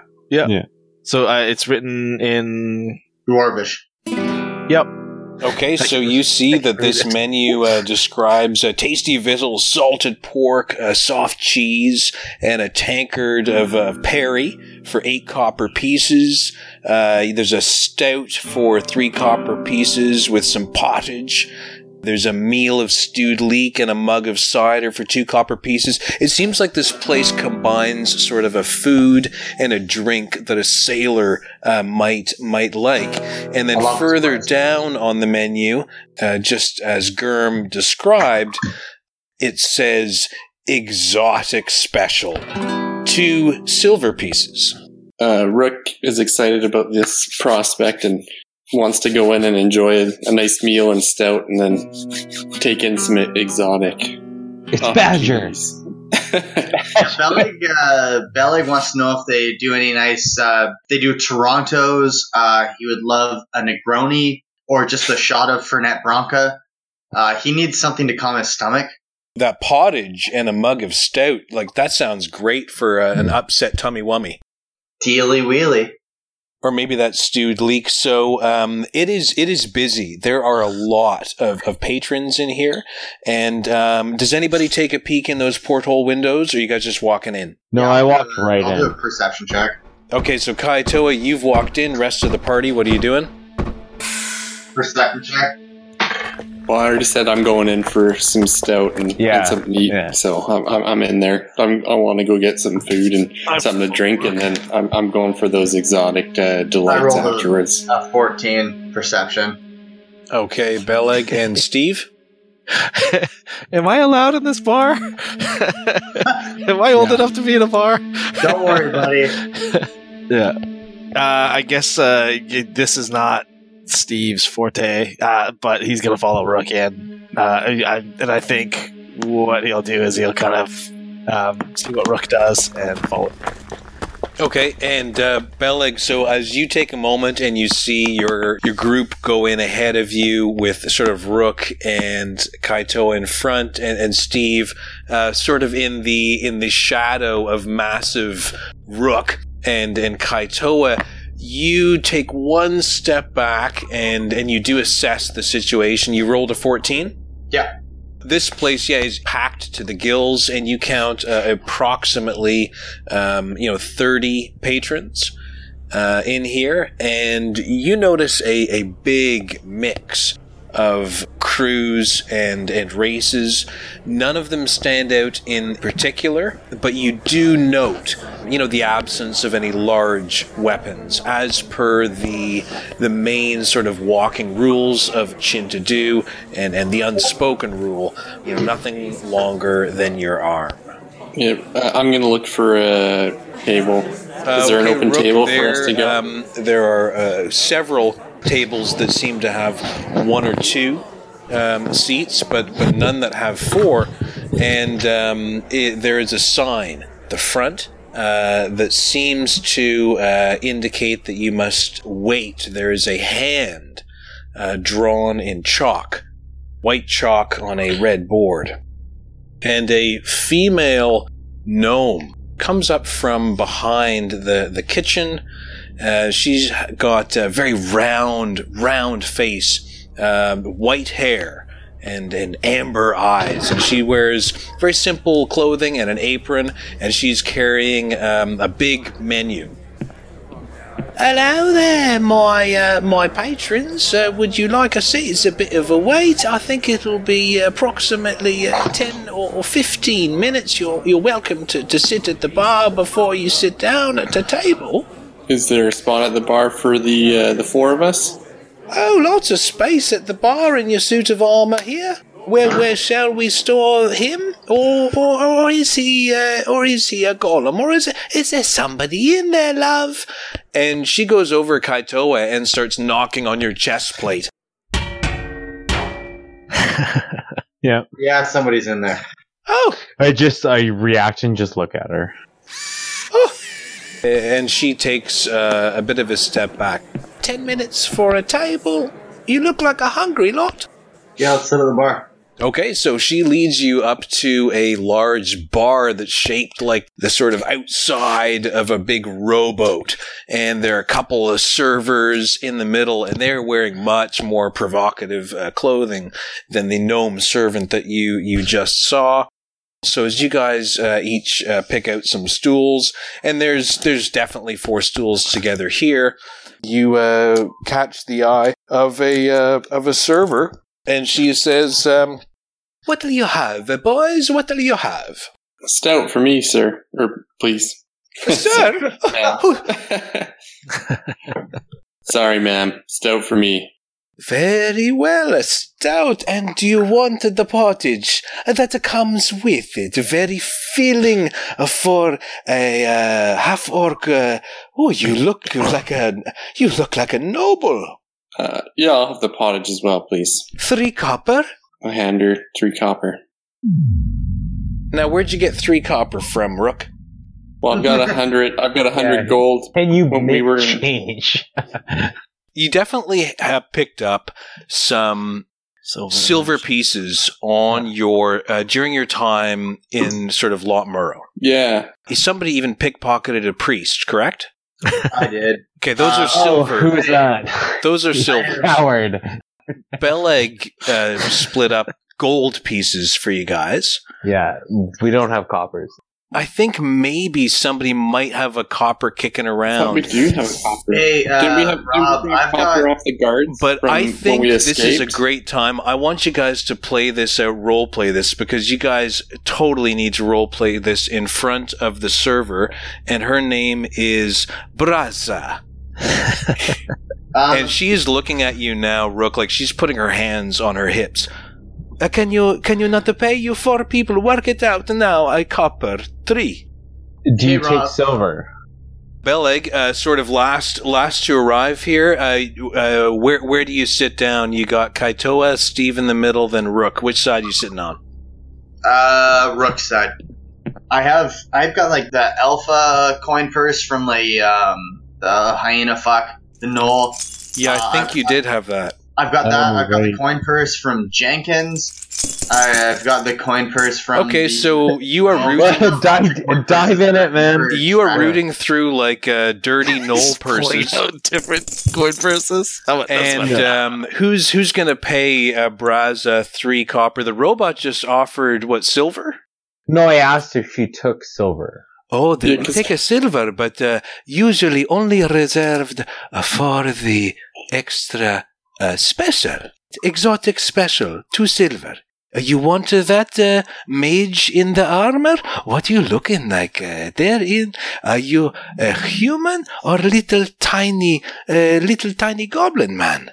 So uh, it's written in. Dwarvish. Yep. Okay, so you see that this menu uh, describes uh, tasty victuals, salted pork, uh, soft cheese, and a tankard of uh, perry for eight copper pieces. Uh, there's a stout for three copper pieces with some pottage. There's a meal of stewed leek and a mug of cider for two copper pieces. It seems like this place combines sort of a food and a drink that a sailor uh, might might like. And then I love further this place. down on the menu, uh, just as Gurm described, it says exotic special. Two silver pieces. Uh, Rook is excited about this prospect and wants to go in and enjoy a, a nice meal and stout and then take in some exotic. It's Badger. opportunities. Bellig, uh, Bellig wants to know if they do any nice, uh, they do Torontos. Uh, he would love a Negroni or just a shot of Fernet Branca. Uh, he needs something to calm his stomach. That pottage and a mug of stout, like that sounds great for uh, an upset tummy wummy. Dealy wheely. Or maybe that stewed leek. So um, it is it is busy. There are a lot of, of patrons in here. And um, does anybody take a peek in those porthole windows, or are you guys just walking in? No, Yeah, I I'll walked do a- right I'll do a in. perception check. Okay, so Kaitoa, you've walked in. Rest of the party, what are you doing? Perception check. Well, I already said I'm going in for some stout and, Yeah, and something to eat, yeah. so I'm, I'm, I'm in there. I'm, I want to go get some food and something to drink, and then I'm, I'm going for those exotic uh, delights rolled a- afterwards. A fourteen perception. Okay, Beleg and Steve. Am I allowed in this bar? Am I old Yeah. enough to be in a bar? Don't worry, buddy. Yeah. Uh, I guess uh, y- this is not Steve's forte, uh, but he's going to follow Rook in. Uh, I, I, and I think what he'll do is he'll kind of um, see what Rook does and follow. Okay, and uh, Beleg, so as you take a moment and you see your your group go in ahead of you with sort of Rook and Kaito in front, and, and Steve uh, sort of in the in the shadow of massive Rook and and Kaitoa, you take one step back and and you do assess the situation. You rolled a fourteen? Yeah. This place, yeah, is packed to the gills, and you count uh, approximately, um, you know, thirty patrons uh, in here, and you notice a, a big mix of crews and, and races. None of them stand out in particular, but you do note, you know, the absence of any large weapons, as per the the main sort of walking rules of Chintadu and, and the unspoken rule, you know, nothing longer than your arm. Yeah, uh, I'm going to look for a table. Is Uh, there an okay, open Rook, table for there, us to go? Um, there are uh, several tables that seem to have one or two um, seats, but, but none that have four. And um, it, there is a sign at the front uh, that seems to uh, indicate that you must wait. There is a hand uh, drawn in chalk, white chalk on a red board. And a female gnome comes up from behind the, the kitchen. Uh, she's got a very round, round face, um, white hair, and, and amber eyes. And she wears very simple clothing and an apron, and she's carrying um, a big menu. Hello there, my uh, my patrons. Uh, would you like a seat? It's a bit of a wait. I think it'll be approximately uh, ten or fifteen minutes. You're you're welcome to, to sit at the bar before you sit down at the table. Is there a spot at the bar for the uh, the four of us? Oh, lots of space at the bar in your suit of armour here. Well, where shall we store him? Or, or, or is he, uh, or is he a golem? Or is, is there somebody in there, love? And she goes over Kaitoa and starts knocking on your chest plate. Yeah. Yeah, somebody's in there. Oh! I just, I react and just look at her. Oh. And she takes uh, a bit of a step back. Ten minutes for a table? You look like a hungry lot. Yeah, let's sit at the bar. Okay, so she leads you up to a large bar that's shaped like the sort of outside of a big rowboat. And there are a couple of servers in the middle, and they're wearing much more provocative uh, clothing than the gnome servant that you, you just saw. So as you guys uh, each uh, pick out some stools, and there's there's definitely four stools together here, you uh, catch the eye of a uh, of a server. And she says, um, what'll you have, uh, boys? What'll you have? Stout for me, sir. Or, please. Sir? Sorry, ma'am. Stout for me. Very well, a stout. And do you want the pottage that comes with it? Very filling for a uh, half-orc. Uh, oh, you look like a you look like a noble. Uh, yeah, I'll have the pottage as well, please. Three copper? I'll hand her three copper. Now, where'd you get three copper from, Rook? Well, I've got a hundred. I've got a hundred Yeah. gold. Can you when make we were in- change? You definitely have picked up some Silver, silver pieces on your uh, during your time in sort of Lotmurrow. Yeah. Somebody even pickpocketed a priest, correct? I did. Okay, those Uh, are silver. Oh, who's that? Those are silver. Howard. Beleg uh, split up gold pieces for you guys. Yeah, we don't have coppers. I think maybe somebody might have a copper kicking I thought we around. do have a copper. Hey, uh, Didn't we have, Rob, didn't we have I've copper got- off the guards? But from I when think we this is a escaped? great time. I want you guys to play this out, role play this, because you guys totally need to role play this in front of the server, and her name is Braza. Um, And she is looking at you now, Rook, like she's putting her hands on her hips. Uh, can you can you not pay you four people? Work it out now. I copper three. Do you Hey, Rob. take silver? Beleg, uh, sort of last last to arrive here. Uh, uh, where where do you sit down? You got Kaitoa, Steve in the middle, then Rook. Which side are you sitting on? Uh, Rook side. I have, I've got like the alpha coin purse from the um the hyena fuck the knoll. Yeah, I Uh, think you did have that. I've got that. Oh, I've got the right. coin purse from Jenkins. I've got the coin purse from. Okay, the- so you are Oh, rooting. dive, dive in it, man. You are rooting through like uh, dirty knoll Just point purses. out different coin purses. How about- that's And what- um, who's who's going to pay uh, Braza three copper? The robot just offered what, silver? No, I asked if she took silver. Oh, they Yeah, will 'cause- take a silver, but uh, usually only reserved uh, for the extra uh, special, exotic special, two silver. Uh, you want uh, that uh, mage in the armor? What are you looking like uh, there? In are you a human or little tiny, uh, little tiny goblin man?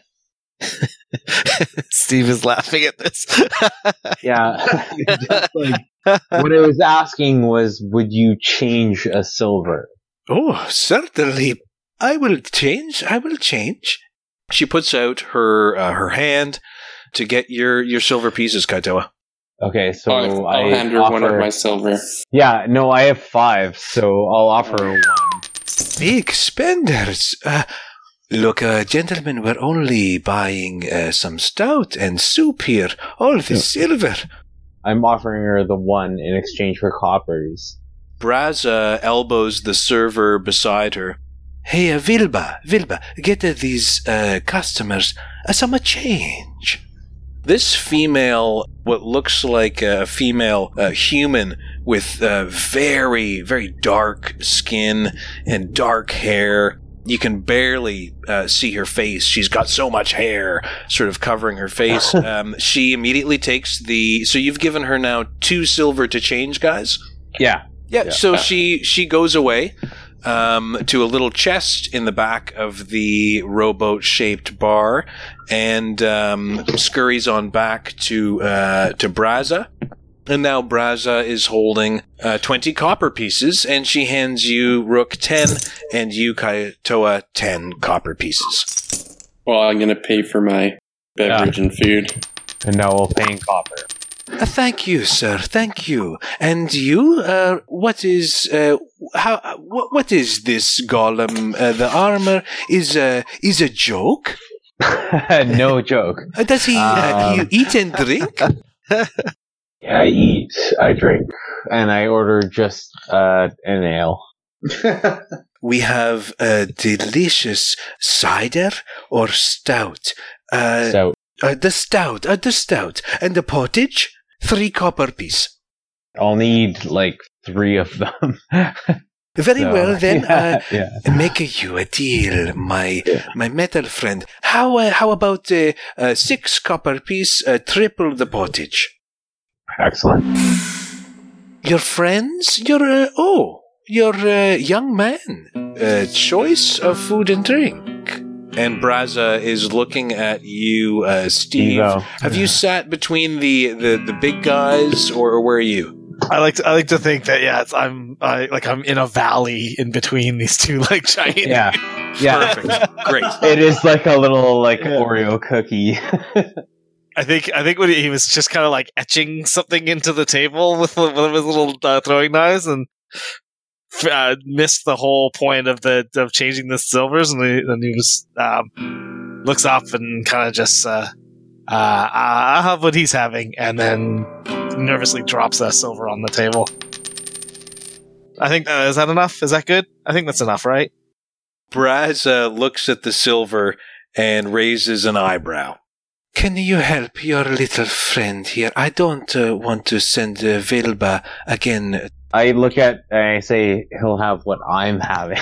Steve is laughing at this. Yeah. Just like, what I was asking was, would you change a silver? Oh, certainly. I will change. I will change. She puts out her uh, her hand to get your, your silver pieces, Kaitoa. Okay, so I'll, I I'll hand her offer, one of my silver. Yeah, no, I have five, so I'll offer her one. Big spenders. Uh, look, uh, gentlemen, we're only buying uh, some stout and soup here. All the silver. I'm offering her the one in exchange for coppers. Braza elbows the server beside her. Hey, uh, Vilba, Vilba, get uh, these uh, customers uh, some uh, change. This female, what looks like a female uh, human with uh, very, very dark skin and dark hair. You can barely uh, see her face. She's got so much hair sort of covering her face. um, she immediately takes the... So you've given her now two silver to change, guys? Yeah. Yeah, Yeah. so she she goes away. um, to a little chest in the back of the rowboat-shaped bar, and um, scurries on back to uh, to Braza. And now Braza is holding uh, twenty copper pieces, and she hands you, Rook, ten, and you, Kaitoa, ten copper pieces. Well, I'm going to pay for my beverage yeah. and food. And now we'll pay in copper. Uh, thank you, sir. Thank you. And you, uh, what is, uh, how, uh, what, what is this golem? Uh, the armor is, uh, is a joke? No joke. Uh, does he, uh, Um, he eat and drink? Yeah, I eat, I drink, and I order just uh, an ale. We have a delicious cider or stout. Uh, Stout. Uh, the stout, uh, the stout. And the pottage, three copper piece. I'll need like three of them. Very So, well, then, yeah, uh, yeah. make you a deal, my my metal friend. How uh, how about uh, uh, six copper piece, uh, triple the pottage? Excellent. Your friends? Your, uh, oh, your uh, young man. Uh, choice of food and drink. And Braza is looking at you, uh, Steve. Evo. Have you sat between the, the, the big guys, or, or where are you? I like to, I like to think that yeah, it's, I'm I, like I'm in a valley in between these two like giant. Yeah, yeah. Perfect. Great. It is like a little like Oreo cookie. I think I think when he was just kind of like etching something into the table with one of his little uh, throwing knives and uh, missed the whole point of the of changing the silvers, and he, and he was um, looks up and kind of just uh, uh, I'll have what he's having, and then nervously drops that silver on the table. I think uh, is that enough? Is that good? I think that's enough, right? Braza looks at the silver and raises an eyebrow. Can you help your little friend here? I don't uh, want to send uh, Vilba again. I look at and I say he'll have what I'm having.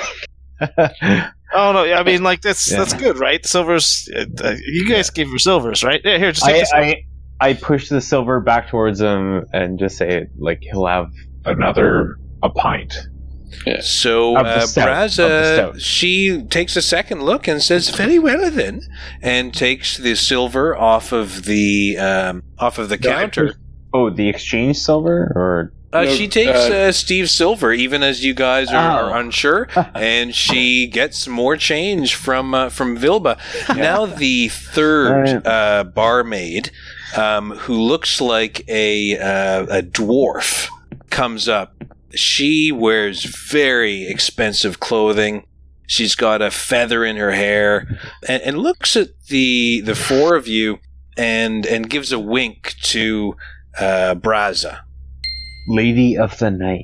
Oh no! I mean, like that's Yeah. that's good, right? Silvers. Uh, you guys gave your silvers, right? Yeah, here, just take I, this. I I push the silver back towards him and just say like he'll have Another a pint. So Of the uh, stout, of the Braza, stout. she takes a second look and says, "Very well then," and takes the silver off of the um, off of the counter. Oh, the exchange silver or Uh, No, she takes uh, uh, Steve's silver, even as you guys are, Oh. are unsure, and she gets more change from uh, from Vilba. Now the third Alright. uh, barmaid, um, who looks like a uh, a dwarf, comes up. She wears very expensive clothing. She's got a feather in her hair, and, and looks at the the four of you, and and gives a wink to uh, Braza. Lady of the Night.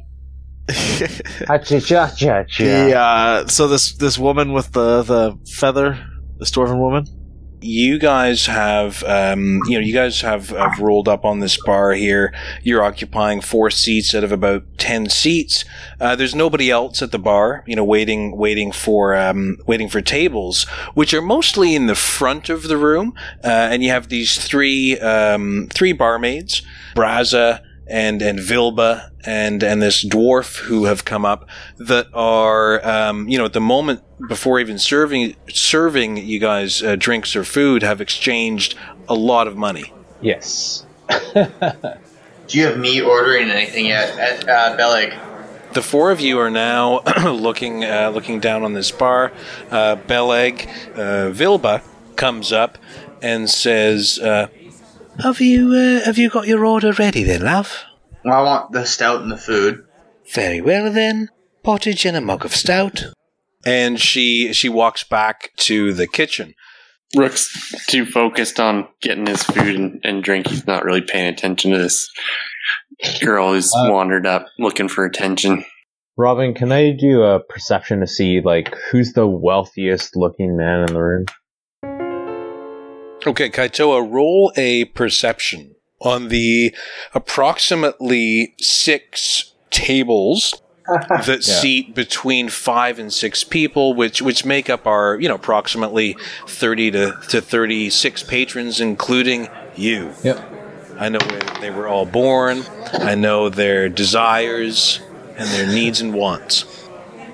Cha-cha-cha-cha-cha. The, uh, so this this woman with the the feather, this dwarven woman. You guys have, um, you know, you guys have, have rolled up on this bar here. You're occupying four seats out of about ten seats. Uh, there's nobody else at the bar, you know, waiting, waiting for, um, waiting for tables, which are mostly in the front of the room. Uh, and you have these three, um, three barmaids, Braza and, and Vilba and, and this dwarf who have come up that are, um, you know, at the moment before even serving, serving you guys uh, drinks or food, have exchanged a lot of money. Yes. Do you have me ordering anything yet at uh, Beleg? The four of you are now looking, uh, looking down on this bar. Uh, Beleg, uh, Vilba comes up and says, uh, Have you, uh, have you got your order ready then, love? Well, I want the stout and the food. Very well then. Pottage and a mug of stout. And she she walks back to the kitchen. Rook's too focused on getting his food and, and drink. He's not really paying attention to this girl who's Uh, wandered up looking for attention. Robin, can I do a perception to see like who's the wealthiest looking man in the room? Okay, Kaitoa, roll a perception on the approximately six tables that Yeah. seat between five and six people, which which make up our, you know, approximately thirty to, to thirty-six patrons, including you. Yep. I know where they were all born. I know their desires and their needs and wants.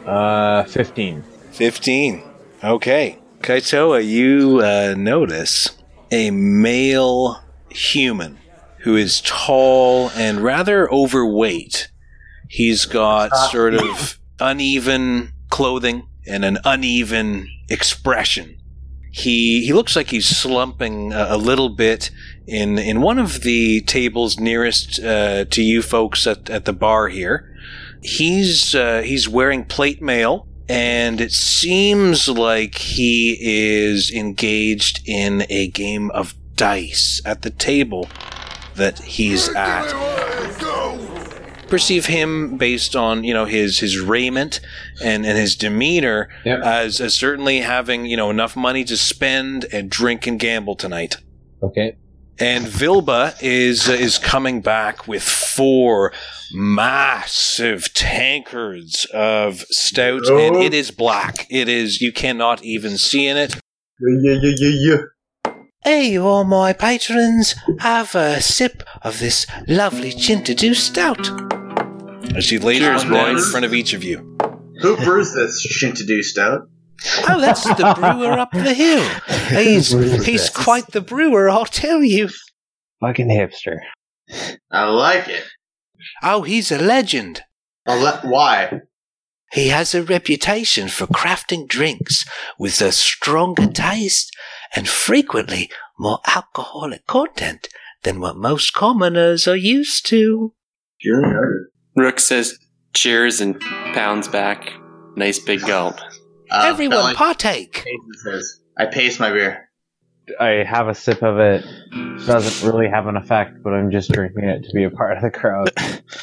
Uh, fifteen. fifteen. Okay. Kaitoa, you uh, notice a male human who is tall and rather overweight. He's got sort of uneven clothing and an uneven expression. He he looks like he's slumping a, a little bit in in one of the tables nearest uh, to you folks at, at the bar here. He's uh, he's wearing plate mail, and it seems like he is engaged in a game of dice at the table that he's at. Perceive him based on, you know, his his raiment and, and his demeanor yep. as as certainly having, you know, enough money to spend and drink and gamble tonight. Okay. And Vilba is uh, is coming back with four massive tankards of stout, oh. and it is black. It is, you cannot even see in it. Yeah, yeah, yeah, yeah. Hey, all my patrons, have a sip of this lovely Chintadu stout. As she lays Cheers, one down in boys. front of each of you. Who brews this Chintadu stout? Oh, that's the brewer up the hill. He's he's quite the brewer, I'll tell you. Fucking hipster. I like it. Oh, he's a legend. Le- why? He has a reputation for crafting drinks with a stronger taste and frequently more alcoholic content than what most commoners are used to. Sure. Rook says cheers and pounds back. Nice big gulp. Uh, Everyone Belly partake. I pace my beer. I have a sip of it. Doesn't really have an effect, but I'm just drinking it to be a part of the crowd.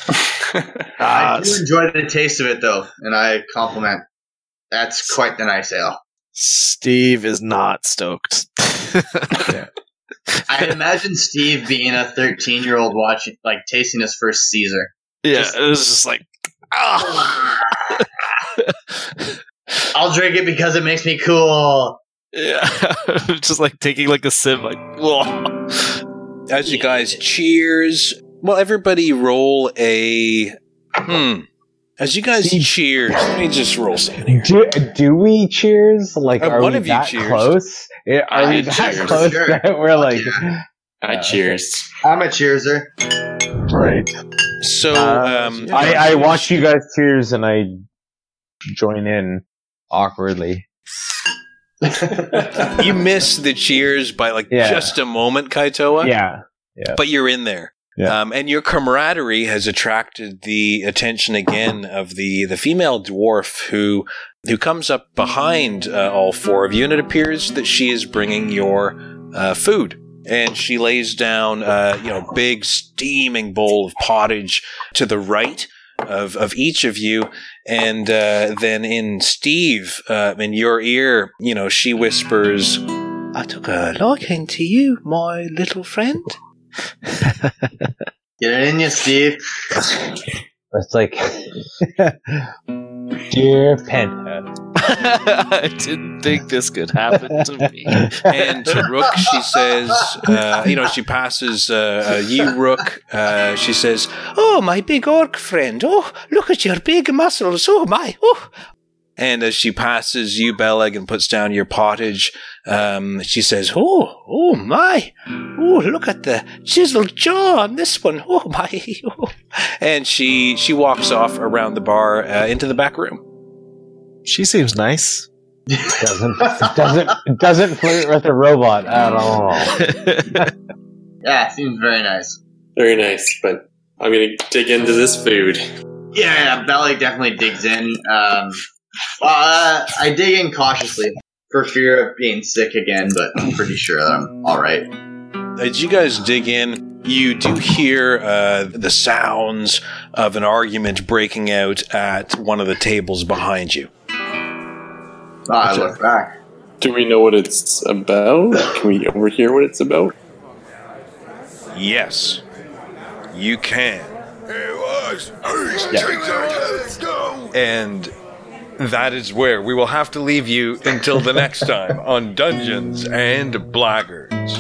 I do enjoy the taste of it, though, and I compliment. That's quite the nice ale. Steve is not stoked. Yeah. I imagine Steve being a thirteen-year-old watching, like, tasting his first Caesar. Yeah, just, it was just like, oh. I'll drink it because it makes me cool. Yeah, just like taking like a sip, like, whoa. As you guys cheers, well, everybody roll a, hmm. As you guys cheers, let me just roll something here. Do, do we cheers? Like, Uh, are one we of you that cheers. close? Yeah, Are I we that cheers. close Sure. that we're like... I Uh, cheers. I'm a cheerser. Right. So, Uh, um, I, I watch you guys cheers and I join in awkwardly. you miss the cheers by like Yeah. just a moment, Kaitoa. Yeah. Yeah. But you're in there. Yeah. Um, and your camaraderie has attracted the attention again of the, the female dwarf who who comes up behind uh, all four of you, and it appears that she is bringing your uh, food. And she lays down, uh, you know, big steaming bowl of pottage to the right of, of each of you. And uh, then in Steve, uh, in your ear, you know, she whispers, I took a liking to you, my little friend. Get it in you, Steve. It's like, dear Penta. I didn't think this could happen to me. and to Rook, she says, uh, you know, she passes uh, uh, you, Rook. Uh, she says, Oh, my big orc friend. Oh, look at your big muscles. Oh, my. Oh. and as she passes you, Beleg, and puts down your pottage, um, she says, Oh, oh, my. Oh, look at the chiseled jaw on this one. Oh, my. Oh. and she she walks off around the bar uh, into the back room. She seems nice. Doesn't doesn't doesn't flirt with a robot at all. Yeah, it seems very nice. Very nice, but I'm going to dig into this food. Yeah, yeah, Belly definitely digs in. Um, uh, I dig in cautiously for fear of being sick again, but I'm pretty sure that I'm all right. As you guys dig in, you do hear uh, the sounds of an argument breaking out at one of the tables behind you. Oh, I look back. Do we know what it's about? Can we overhear what it's about? Yes, you can. And that is where we will have to leave you until the next time on Dungeons and Blackguards.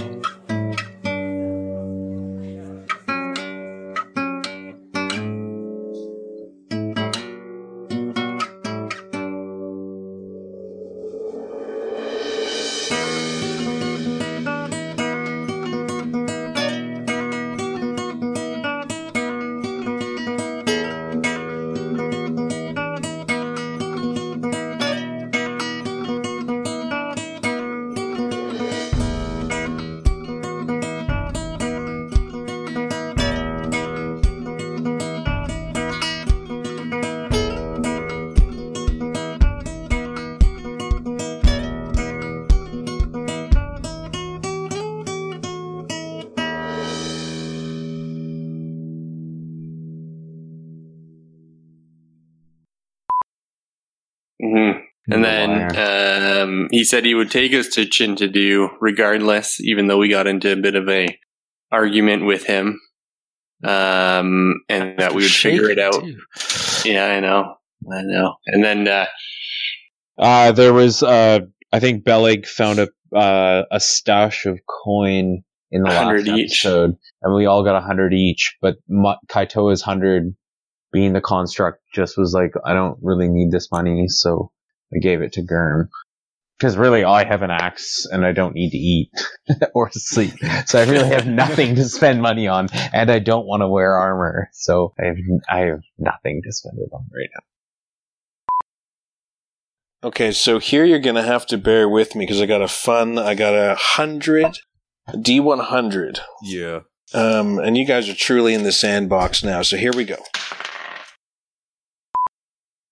Mm-hmm. And then um, he said he would take us to Chintadu regardless, even though we got into a bit of a argument with him. Um, and that we would figure it out. Too. Yeah, I know. I know. And then uh, uh, there was, uh, I think Bellig found a uh, a stash of coin in the last episode, each. And we all got a hundred each. But Ma- Kaitoa's hundred, being the construct, just was like, I don't really need this money, so I gave it to Gurm. Because really, I have an axe, and I don't need to eat or sleep. So I really have nothing to spend money on, and I don't want to wear armor. So I have I have nothing to spend it on right now. Okay, so here you're going to have to bear with me, because I got a fun, I got a hundred, D one hundred. Yeah. Um, and you guys are truly in the sandbox now, so here we go.